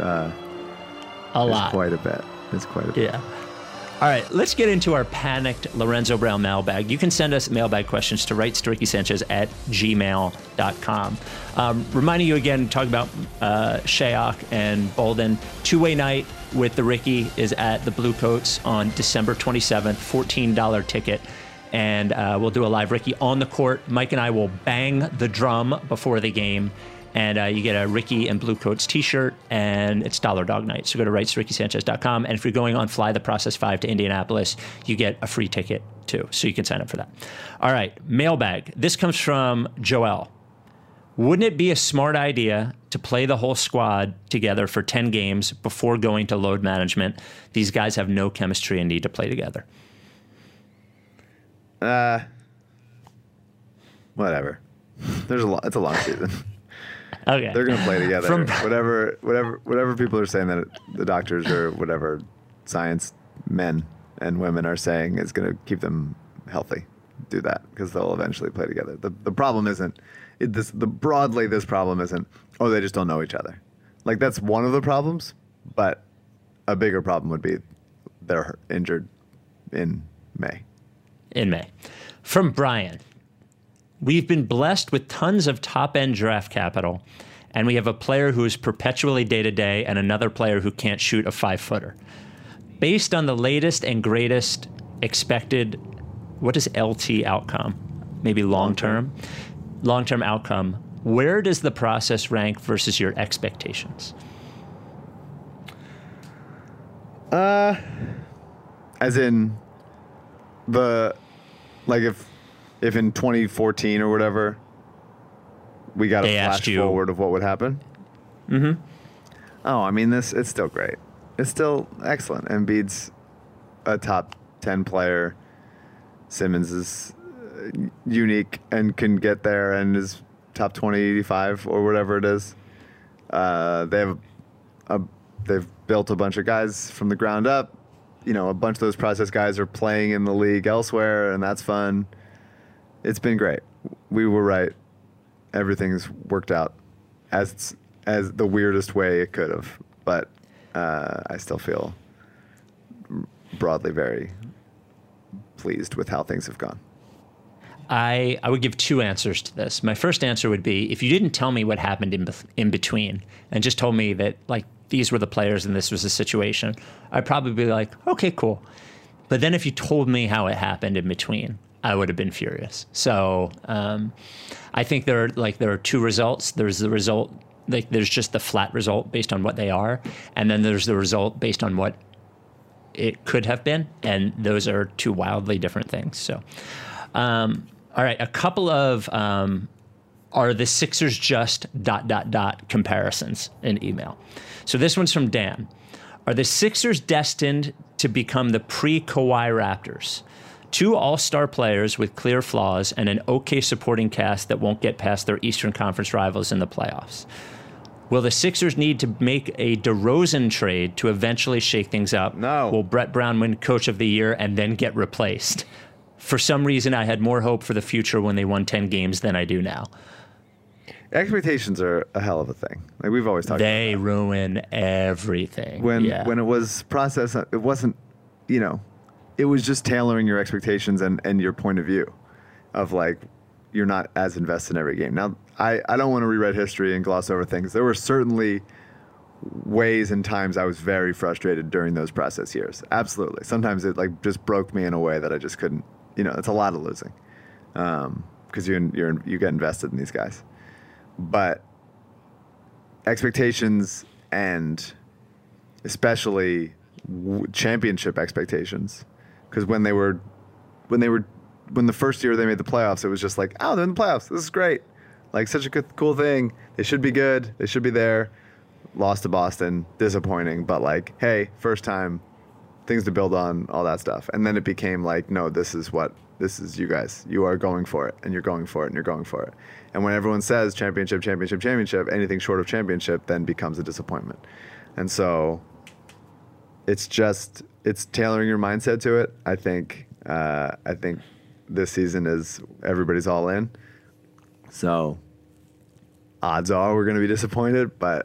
a lot. Quite a bit. It's quite a bit. Yeah. All right, let's get into our panicked Lorenzo Brown mailbag. You can send us mailbag questions to rightstorikisanchez@gmail.com. Reminding you again, talking about Shayok and Bolden. Two-way night with the Ricky is at the Blue Coats on December 27th, $14 ticket. And we'll do a live Ricky on the court. Mike and I will bang the drum before the game. And you get a Ricky and Blue Coats t-shirt, and it's Dollar Dog Night. So go to rightstorikisanchez.com. And if you're going on Fly the Process 5 to Indianapolis, you get a free ticket too. So you can sign up for that. All right, mailbag. This comes from Joel. Wouldn't it be a smart idea to play the whole squad together for 10 games before going to load management? These guys have no chemistry and need to play together. Whatever. It's a long season. Okay. They're going to play together. Whatever people are saying that the doctors or whatever science men and women are saying is going to keep them healthy. Do that, because they'll eventually play together. The problem isn't this problem isn't, oh, they just don't know each other. Like, that's one of the problems, but a bigger problem would be they're injured in May. From Brian. We've been blessed with tons of top-end draft capital, and we have a player who is perpetually day-to-day and another player who can't shoot a 5-footer. Based on the latest and greatest expected, what is LT outcome? Maybe long-term outcome. Where does the process rank versus your expectations? As in if in 2014 or whatever, we got a flash forward of what would happen. Mm-hmm. Oh, I mean, it's still great. It's still excellent. Embiid's a top 10 player. Simmons is unique and can get there and is top 20, 85 or whatever it is. They've built a bunch of guys from the ground up. A bunch of those process guys are playing in the league elsewhere, and that's fun. It's been great. We were right. Everything's worked out as the weirdest way it could have. But I still feel broadly very pleased with how things have gone. I would give two answers to this. My first answer would be, if you didn't tell me what happened in between and just told me that, like, these were the players and this was the situation, I'd probably be like, okay, cool. But then if you told me how it happened in between, I would have been furious. So I think there are two results. There's the result, there's just the flat result based on what they are, and then there's the result based on what it could have been, and those are two wildly different things. So, all right, a couple of are the Sixers just ... comparisons in email. So this one's from Dan. Are the Sixers destined to become the pre-Kawhi Raptors? 2 all-star players with clear flaws and an okay supporting cast that won't get past their Eastern Conference rivals in the playoffs. Will the Sixers need to make a DeRozan trade to eventually shake things up? No. Will Brett Brown win Coach of the Year and then get replaced? For some reason, I had more hope for the future when they won 10 games than I do now. Expectations are a hell of a thing. Like we've always talked about. They ruin everything. When it was processed, it wasn't, it was just tailoring your expectations and your point of view of like, you're not as invested in every game. Now, I don't want to rewrite history and gloss over things. There were certainly ways and times I was very frustrated during those process years. Absolutely. Sometimes it like just broke me in a way that I just couldn't, it's a lot of losing. Because you get invested in these guys. But expectations and especially championship expectations, because when the first year they made the playoffs, it was just like, oh, they're in the playoffs. This is great. Like such a cool thing. They should be good. They should be there. Lost to Boston. Disappointing. But like, hey, first time, things to build on, all that stuff. And then it became like, no, this is you guys. You are going for it, and you're going for it, and you're going for it. And when everyone says championship, anything short of championship then becomes a disappointment. And so it's tailoring your mindset to it. I think this season is everybody's all in. So odds are we're going to be disappointed, but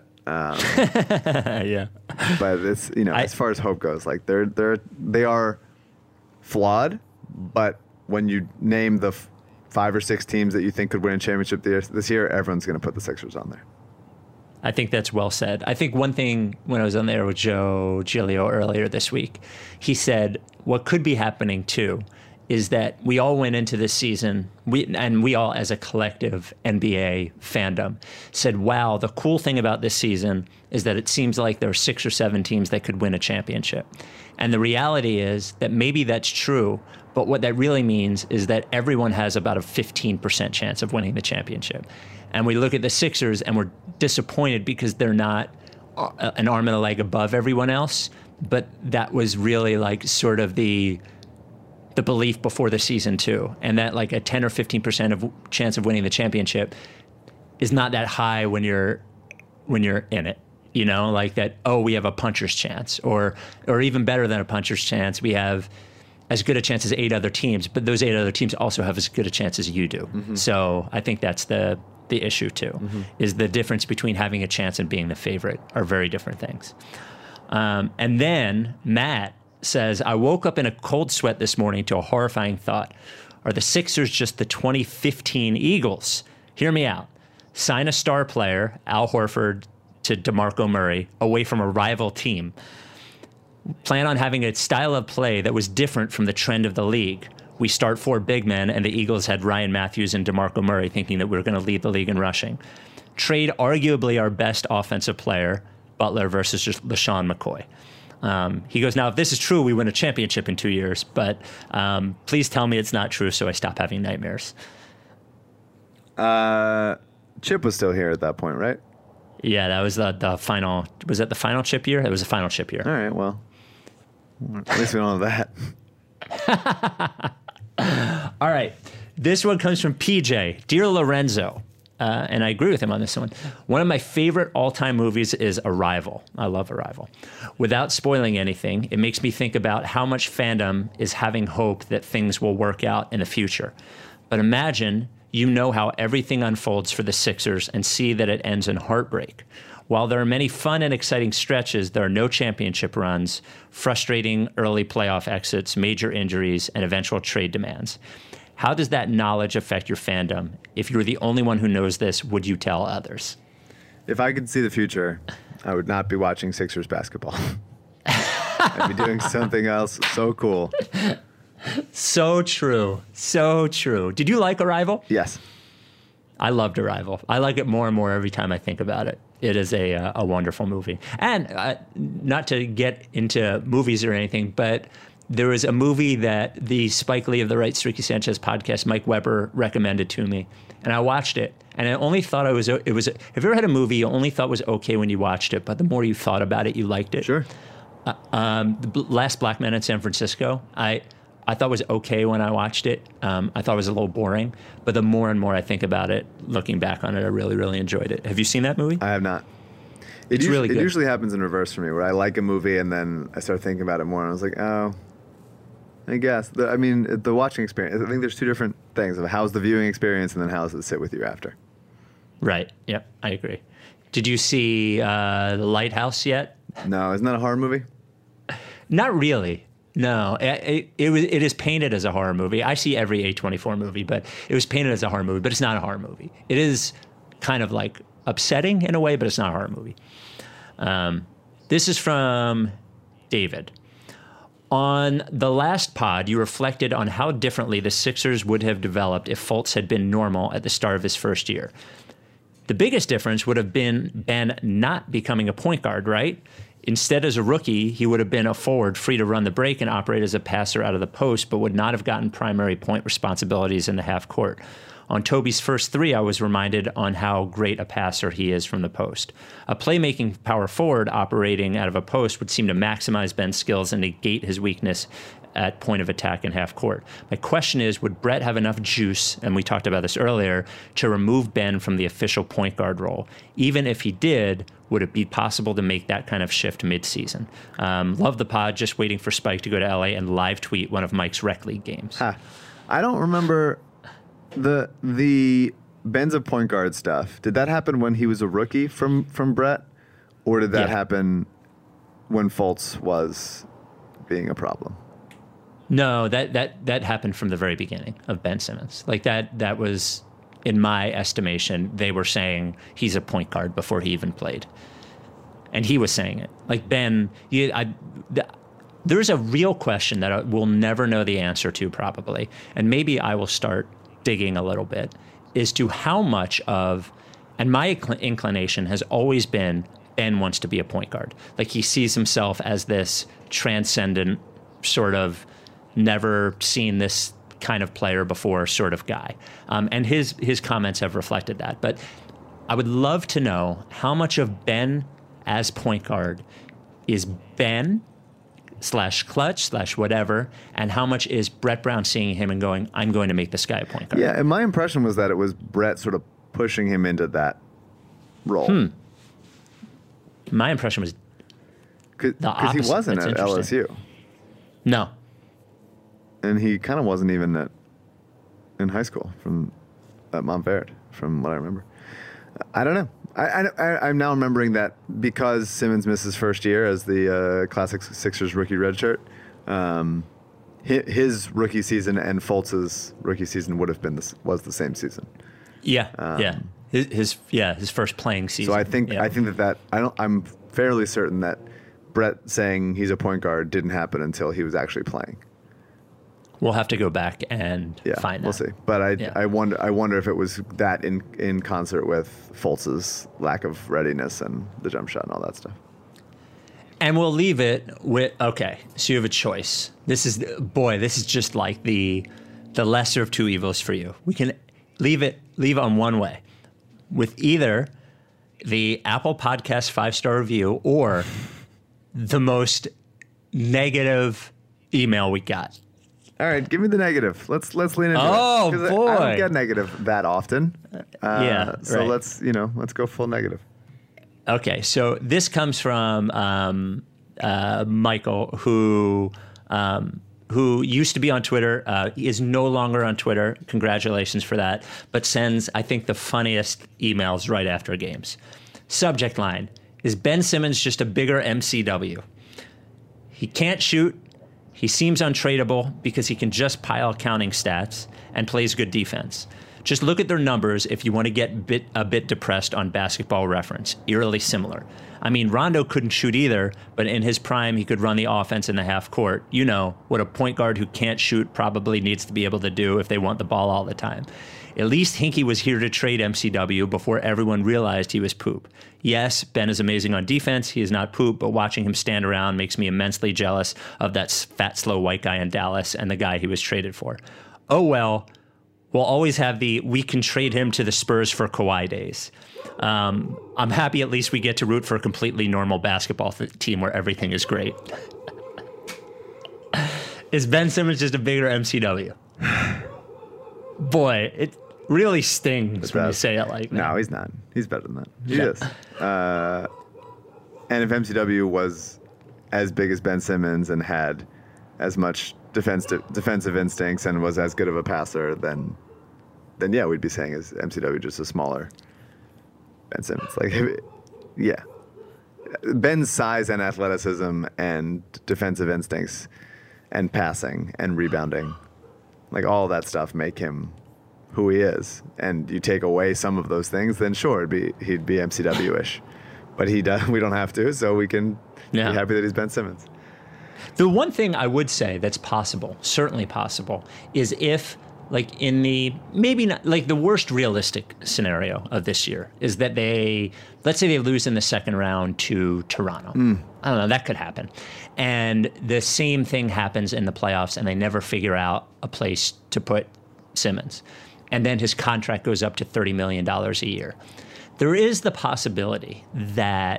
yeah. But it's as far as hope goes, like they are flawed, but when you name the 5 or 6 teams that you think could win a championship this year, everyone's going to put the Sixers on there. I think that's well said. I think one thing when I was on there with Joe Giglio earlier this week, he said what could be happening too is that we all went into this season, we all as a collective NBA fandom said, wow, the cool thing about this season is that it seems like there are 6 or 7 teams that could win a championship. And the reality is that maybe that's true, but what that really means is that everyone has about a 15% chance of winning the championship. And we look at the Sixers and we're disappointed because they're not an arm and a leg above everyone else, but that was really like sort of the belief before the season too, and that like a 10 or 15% of chance of winning the championship is not that high when you're in it, like that. Oh, we have a puncher's chance, or even better than a puncher's chance, we have as good a chance as 8 other teams, but those 8 other teams also have as good a chance as you do. Mm-hmm. So I think that's the issue too, mm-hmm. is the difference between having a chance and being the favorite are very different things. And then Matt says, I woke up in a cold sweat this morning to a horrifying thought. Are the Sixers just the 2015 Eagles? Hear me out. Sign a star player, Al Horford to DeMarco Murray, away from a rival team. Plan on having a style of play that was different from the trend of the league. We start 4 big men, and the Eagles had Ryan Matthews and DeMarco Murray thinking that we were going to lead the league in rushing. Trade arguably our best offensive player, Butler versus just LaShawn McCoy. He goes, now, if this is true, we win a championship in 2 years, but please tell me it's not true so I stop having nightmares. Chip was still here at that point, right? Yeah, that was the final. Was that the final chip year? It was the final chip year. All right, well, at least we don't have that. All right. This one comes from PJ. Dear Lorenzo, and I agree with him on this one. One of my favorite all-time movies is Arrival. I love Arrival. Without spoiling anything, it makes me think about how much fandom is having hope that things will work out in the future. But imagine you know how everything unfolds for the Sixers and see that it ends in heartbreak. While there are many fun and exciting stretches, there are no championship runs, frustrating early playoff exits, major injuries, and eventual trade demands. How does that knowledge affect your fandom? If you're the only one who knows this, would you tell others? If I could see the future, I would not be watching Sixers basketball. I'd be doing something else so cool. So true. So true. Did you like Arrival? Yes. I loved Arrival. I like it more and more every time I think about it. It is a wonderful movie. And not to get into movies or anything, but there was a movie that the Spike Lee of the Rights Ricky Sanchez podcast, Mike Weber, recommended to me. And I watched it. And I only thought it was have you ever had a movie you only thought was okay when you watched it, but the more you thought about it, you liked it? Sure. The Last Black Man in San Francisco. I I thought was okay when I watched it. I thought it was a little boring, but the more and more I think about it, looking back on it, I really, really enjoyed it. Have you seen that movie? I have not. It's really good. It usually happens in reverse for me, where I like a movie and then I start thinking about it more, and I was like, oh, I guess. The watching experience, I think there's two different things of how's the viewing experience and then how does it sit with you after. Right. Yep. I agree. Did you see The Lighthouse yet? No, isn't that a horror movie? Not really. No, it is painted as a horror movie. I see every A24 movie, but it was painted as a horror movie, but it's not a horror movie. It is kind of like upsetting in a way, but it's not a horror movie. This is from David. On the last pod, you reflected on how differently the Sixers would have developed if Fultz had been normal at the start of his first year. The biggest difference would have been Ben not becoming a point guard, right? Instead, as a rookie, he would have been a forward free to run the break and operate as a passer out of the post, but would not have gotten primary point responsibilities in the half court. On Toby's first three, I was reminded on how great a passer he is from the post. A playmaking power forward operating out of a post would seem to maximize Ben's skills and negate his weakness at point of attack in half court. My question is, would Brett have enough juice, and we talked about this earlier, to remove Ben from the official point guard role? Even if he did, would it be possible to make that kind of shift mid-season? Love the pod, just waiting for Spike to go to LA and live tweet one of Mike's rec league games. I don't remember the Ben's a point guard stuff. Did that happen when he was a rookie from Brett? Or did that happen when Fultz was being a problem? No, that happened from the very beginning of Ben Simmons. Like that was, in my estimation, they were saying he's a point guard before he even played. And he was saying it. Like Ben, there's a real question that I will never know the answer to probably, and maybe I will start digging a little bit, is to how much of, and my inclination has always been Ben wants to be a point guard. Like he sees himself as this transcendent sort of never seen this kind of player before sort of guy. And his comments have reflected that. But I would love to know how much of Ben as point guard is Ben /clutch /whatever, and how much is Brett Brown seeing him and going, I'm going to make this guy a point guard. Yeah, and my impression was that it was Brett sort of pushing him into that role. My impression was the opposite. Because he wasn't at LSU. No. And he kind of wasn't even in high school at Montverde, from what I remember. I don't know. I'm now remembering that because Simmons missed his first year as the classic Sixers rookie redshirt, his rookie season and Fultz's rookie season was the same season. Yeah, his first playing season. So I think I'm fairly certain that Brett saying he's a point guard didn't happen until he was actually playing. We'll have to go back and find we'll out. see. But I wonder if it was that in concert with Fultz's lack of readiness and the jump shot and all that stuff. And we'll leave it with, okay, so you have a choice. This is just like the lesser of two evils for you. We can leave on one way with either the Apple Podcast 5-star review or the most negative email we got. All right, give me the negative. Let's lean into it. Oh, boy. I don't get negative that often. So right. let's go full negative. Okay, so this comes from Michael, who used to be on Twitter. He is no longer on Twitter. Congratulations for that. But sends, I think, the funniest emails right after games. Subject line, is Ben Simmons just a bigger MCW? He can't shoot. He seems untradeable because he can just pile counting stats and plays good defense. Just look at their numbers if you want to get a bit depressed on Basketball Reference. Eerily similar. I mean, Rondo couldn't shoot either, but in his prime, he could run the offense in the half court. You know, what a point guard who can't shoot probably needs to be able to do if they want the ball all the time. At least Hinkie was here to trade MCW before everyone realized he was poop. Yes, Ben is amazing on defense. He is not poop, but watching him stand around makes me immensely jealous of that fat, slow white guy in Dallas and the guy he was traded for. Oh, well, we'll always have we can trade him to the Spurs for Kawhi days. I'm happy at least we get to root for a completely normal basketball team where everything is great. Is Ben Simmons just a bigger MCW? Boy, it really stings when you say it like that. No, he's not. He's better than that. He is. And if MCW was as big as Ben Simmons and had as much defensive instincts and was as good of a passer, then yeah, we'd be saying is MCW just a smaller Ben Simmons. Like, yeah. Ben's size and athleticism and defensive instincts and passing and rebounding, like all that stuff make him who he is. And you take away some of those things, then sure, he'd be MCW-ish. But we don't have to, so we can be happy that he's Ben Simmons. The one thing I would say that's possible, certainly possible, is if, like in the, maybe not, like the worst realistic scenario of this year is that let's say they lose in the second round to Toronto. I don't know, that could happen. And the same thing happens in the playoffs and they never figure out a place to put Simmons. And then his contract goes up to $30 million a year. There is the possibility that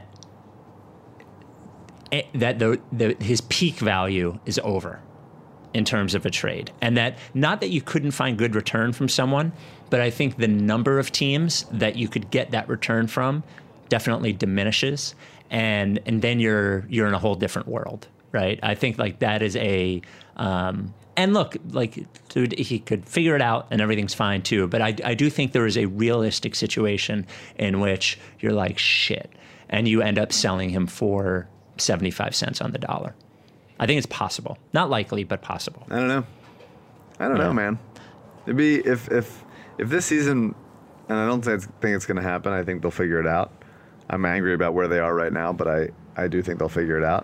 his peak value is over in terms of a trade. And that, not that you couldn't find good return from someone, but I think the number of teams that you could get that return from definitely diminishes. And then you're in a whole different world, right? I think like that is a, and look, like, dude, he could figure it out and everything's fine too. But I do think there is a realistic situation in which you're like, shit, and you end up selling him for 75 cents on the dollar. I think it's possible. Not likely, but possible. I don't know, man. It'd be if this season, and I don't think it's going to happen. I think they'll figure it out. I'm angry about where they are right now, but I do think they'll figure it out.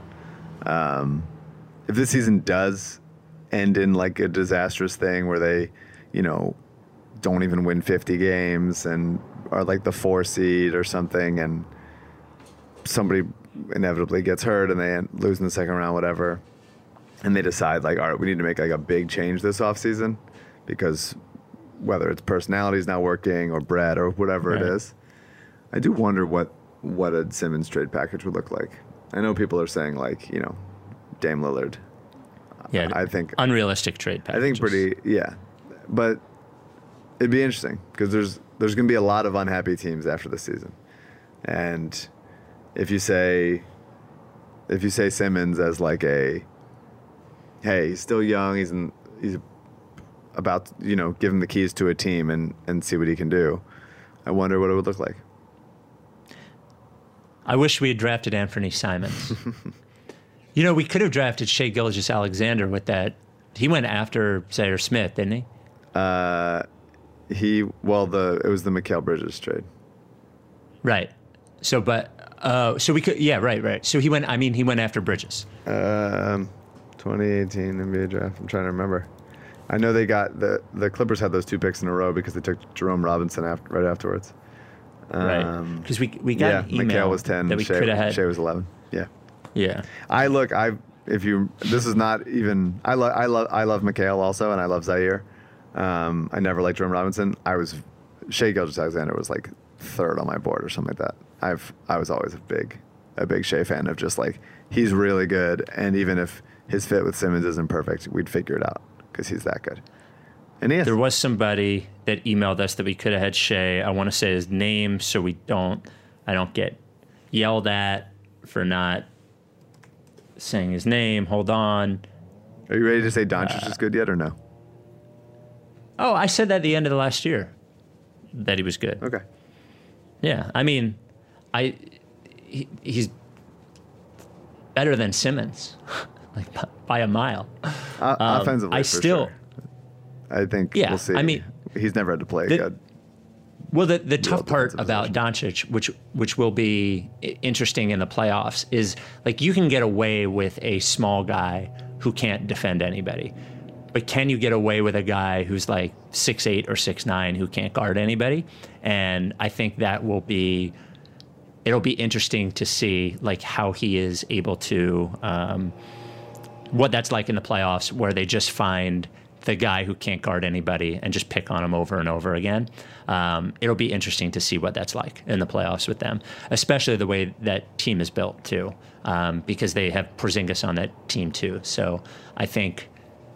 If this season does end in like a disastrous thing where they, don't even win 50 games and are like the 4 seed or something, and somebody inevitably gets hurt and they lose in the second round, whatever, and they decide like, all right, we need to make like a big change this offseason because whether it's personality's not working or Brett or whatever it is, I do wonder what a Simmons trade package would look like. I know people are saying like, Dame Lillard. Yeah, I think unrealistic trade packages. I think but it'd be interesting because there's going to be a lot of unhappy teams after this season, and if you say Simmons as like hey, he's still young, he's about give him the keys to a team and see what he can do. I wonder what it would look like. I wish we had drafted Anthony Simons. We could have drafted Shai Gilgeous-Alexander with that. He went after Zaire Smith, didn't he? It was the Mikal Bridges trade. Right. So we could, right. So he went after Bridges. 2018 NBA draft. I'm trying to remember. I know they got the Clippers had those 2 picks in a row because they took Jerome Robinson right afterwards. Right. Because we got an email Mikal was 10. that we could have had. Shai was 11. Yeah. Yeah. This is not even. I love Mikal also, and I love Zaire. I never liked Jerome Robinson. Shai Gilgeous-Alexander was like 3rd on my board or something like that. I was always a big Shai fan of just like, he's really good, and even if his fit with Simmons isn't perfect, we'd figure it out because he's that good. And he is. There was somebody that emailed us that we could have had Shai. I want to say his name so I don't get yelled at for not saying his name. Hold on. Are you ready to say Doncic is good yet or no? Oh, I said that at the end of the last year that he was good. Okay. Yeah, I mean, he's better than Simmons, like by a mile. Offensively, sure. I think we'll see. I mean, he's never had to play good. Well, the tough part about Doncic, which will be interesting in the playoffs, is like you can get away with a small guy who can't defend anybody, but can you get away with a guy who's like 6'8" or 6'9" who can't guard anybody? And I think it'll be interesting to see like how he is able to, what that's like in the playoffs, where they just find the guy who can't guard anybody and just pick on him over and over again. It'll be interesting to see what that's like in the playoffs with them, especially the way that team is built too, because they have Porzingis on that team too. So I think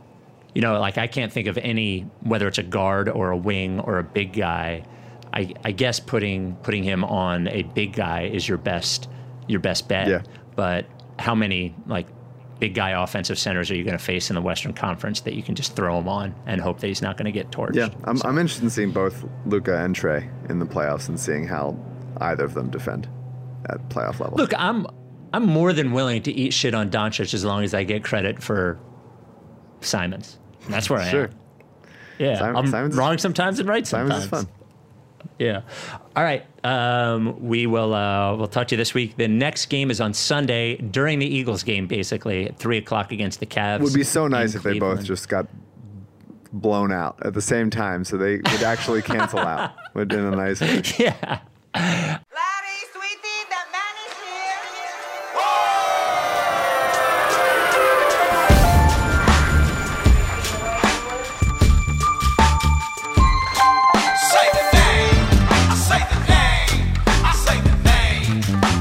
You know, like I can't think of any, whether it's a guard or a wing or a big guy. I guess putting him on a big guy is your best bet. Yeah. But how many like big guy offensive centers are you going to face in the Western Conference that you can just throw him on and hope that he's not going to get torched? Yeah, I'm interested in seeing both Luka and Trey in the playoffs and seeing how either of them defend at playoff level. Look, I'm more than willing to eat shit on Doncic as long as I get credit for Simons. And that's where I am. Yeah, I'm Simons wrong sometimes and right sometimes. Simons is fun. Yeah. All right. We'll talk to you this week. The next game is on Sunday during the Eagles game, basically at 3:00 against the Cavs. It would be so nice if they both Cleveland. just got blown out at the same time, so they would actually cancel out. Would have been a nice. Yeah. Larry, sweetie, the man is here. Say the name. I say the name. I say the name.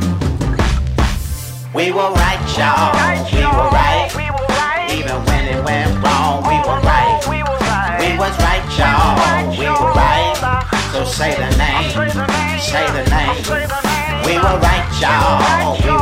We were right, y'all. We were right. Even when it went wrong, we were right. We was right, y'all. We were right. So say the name. Say the name. We were right, y'all. We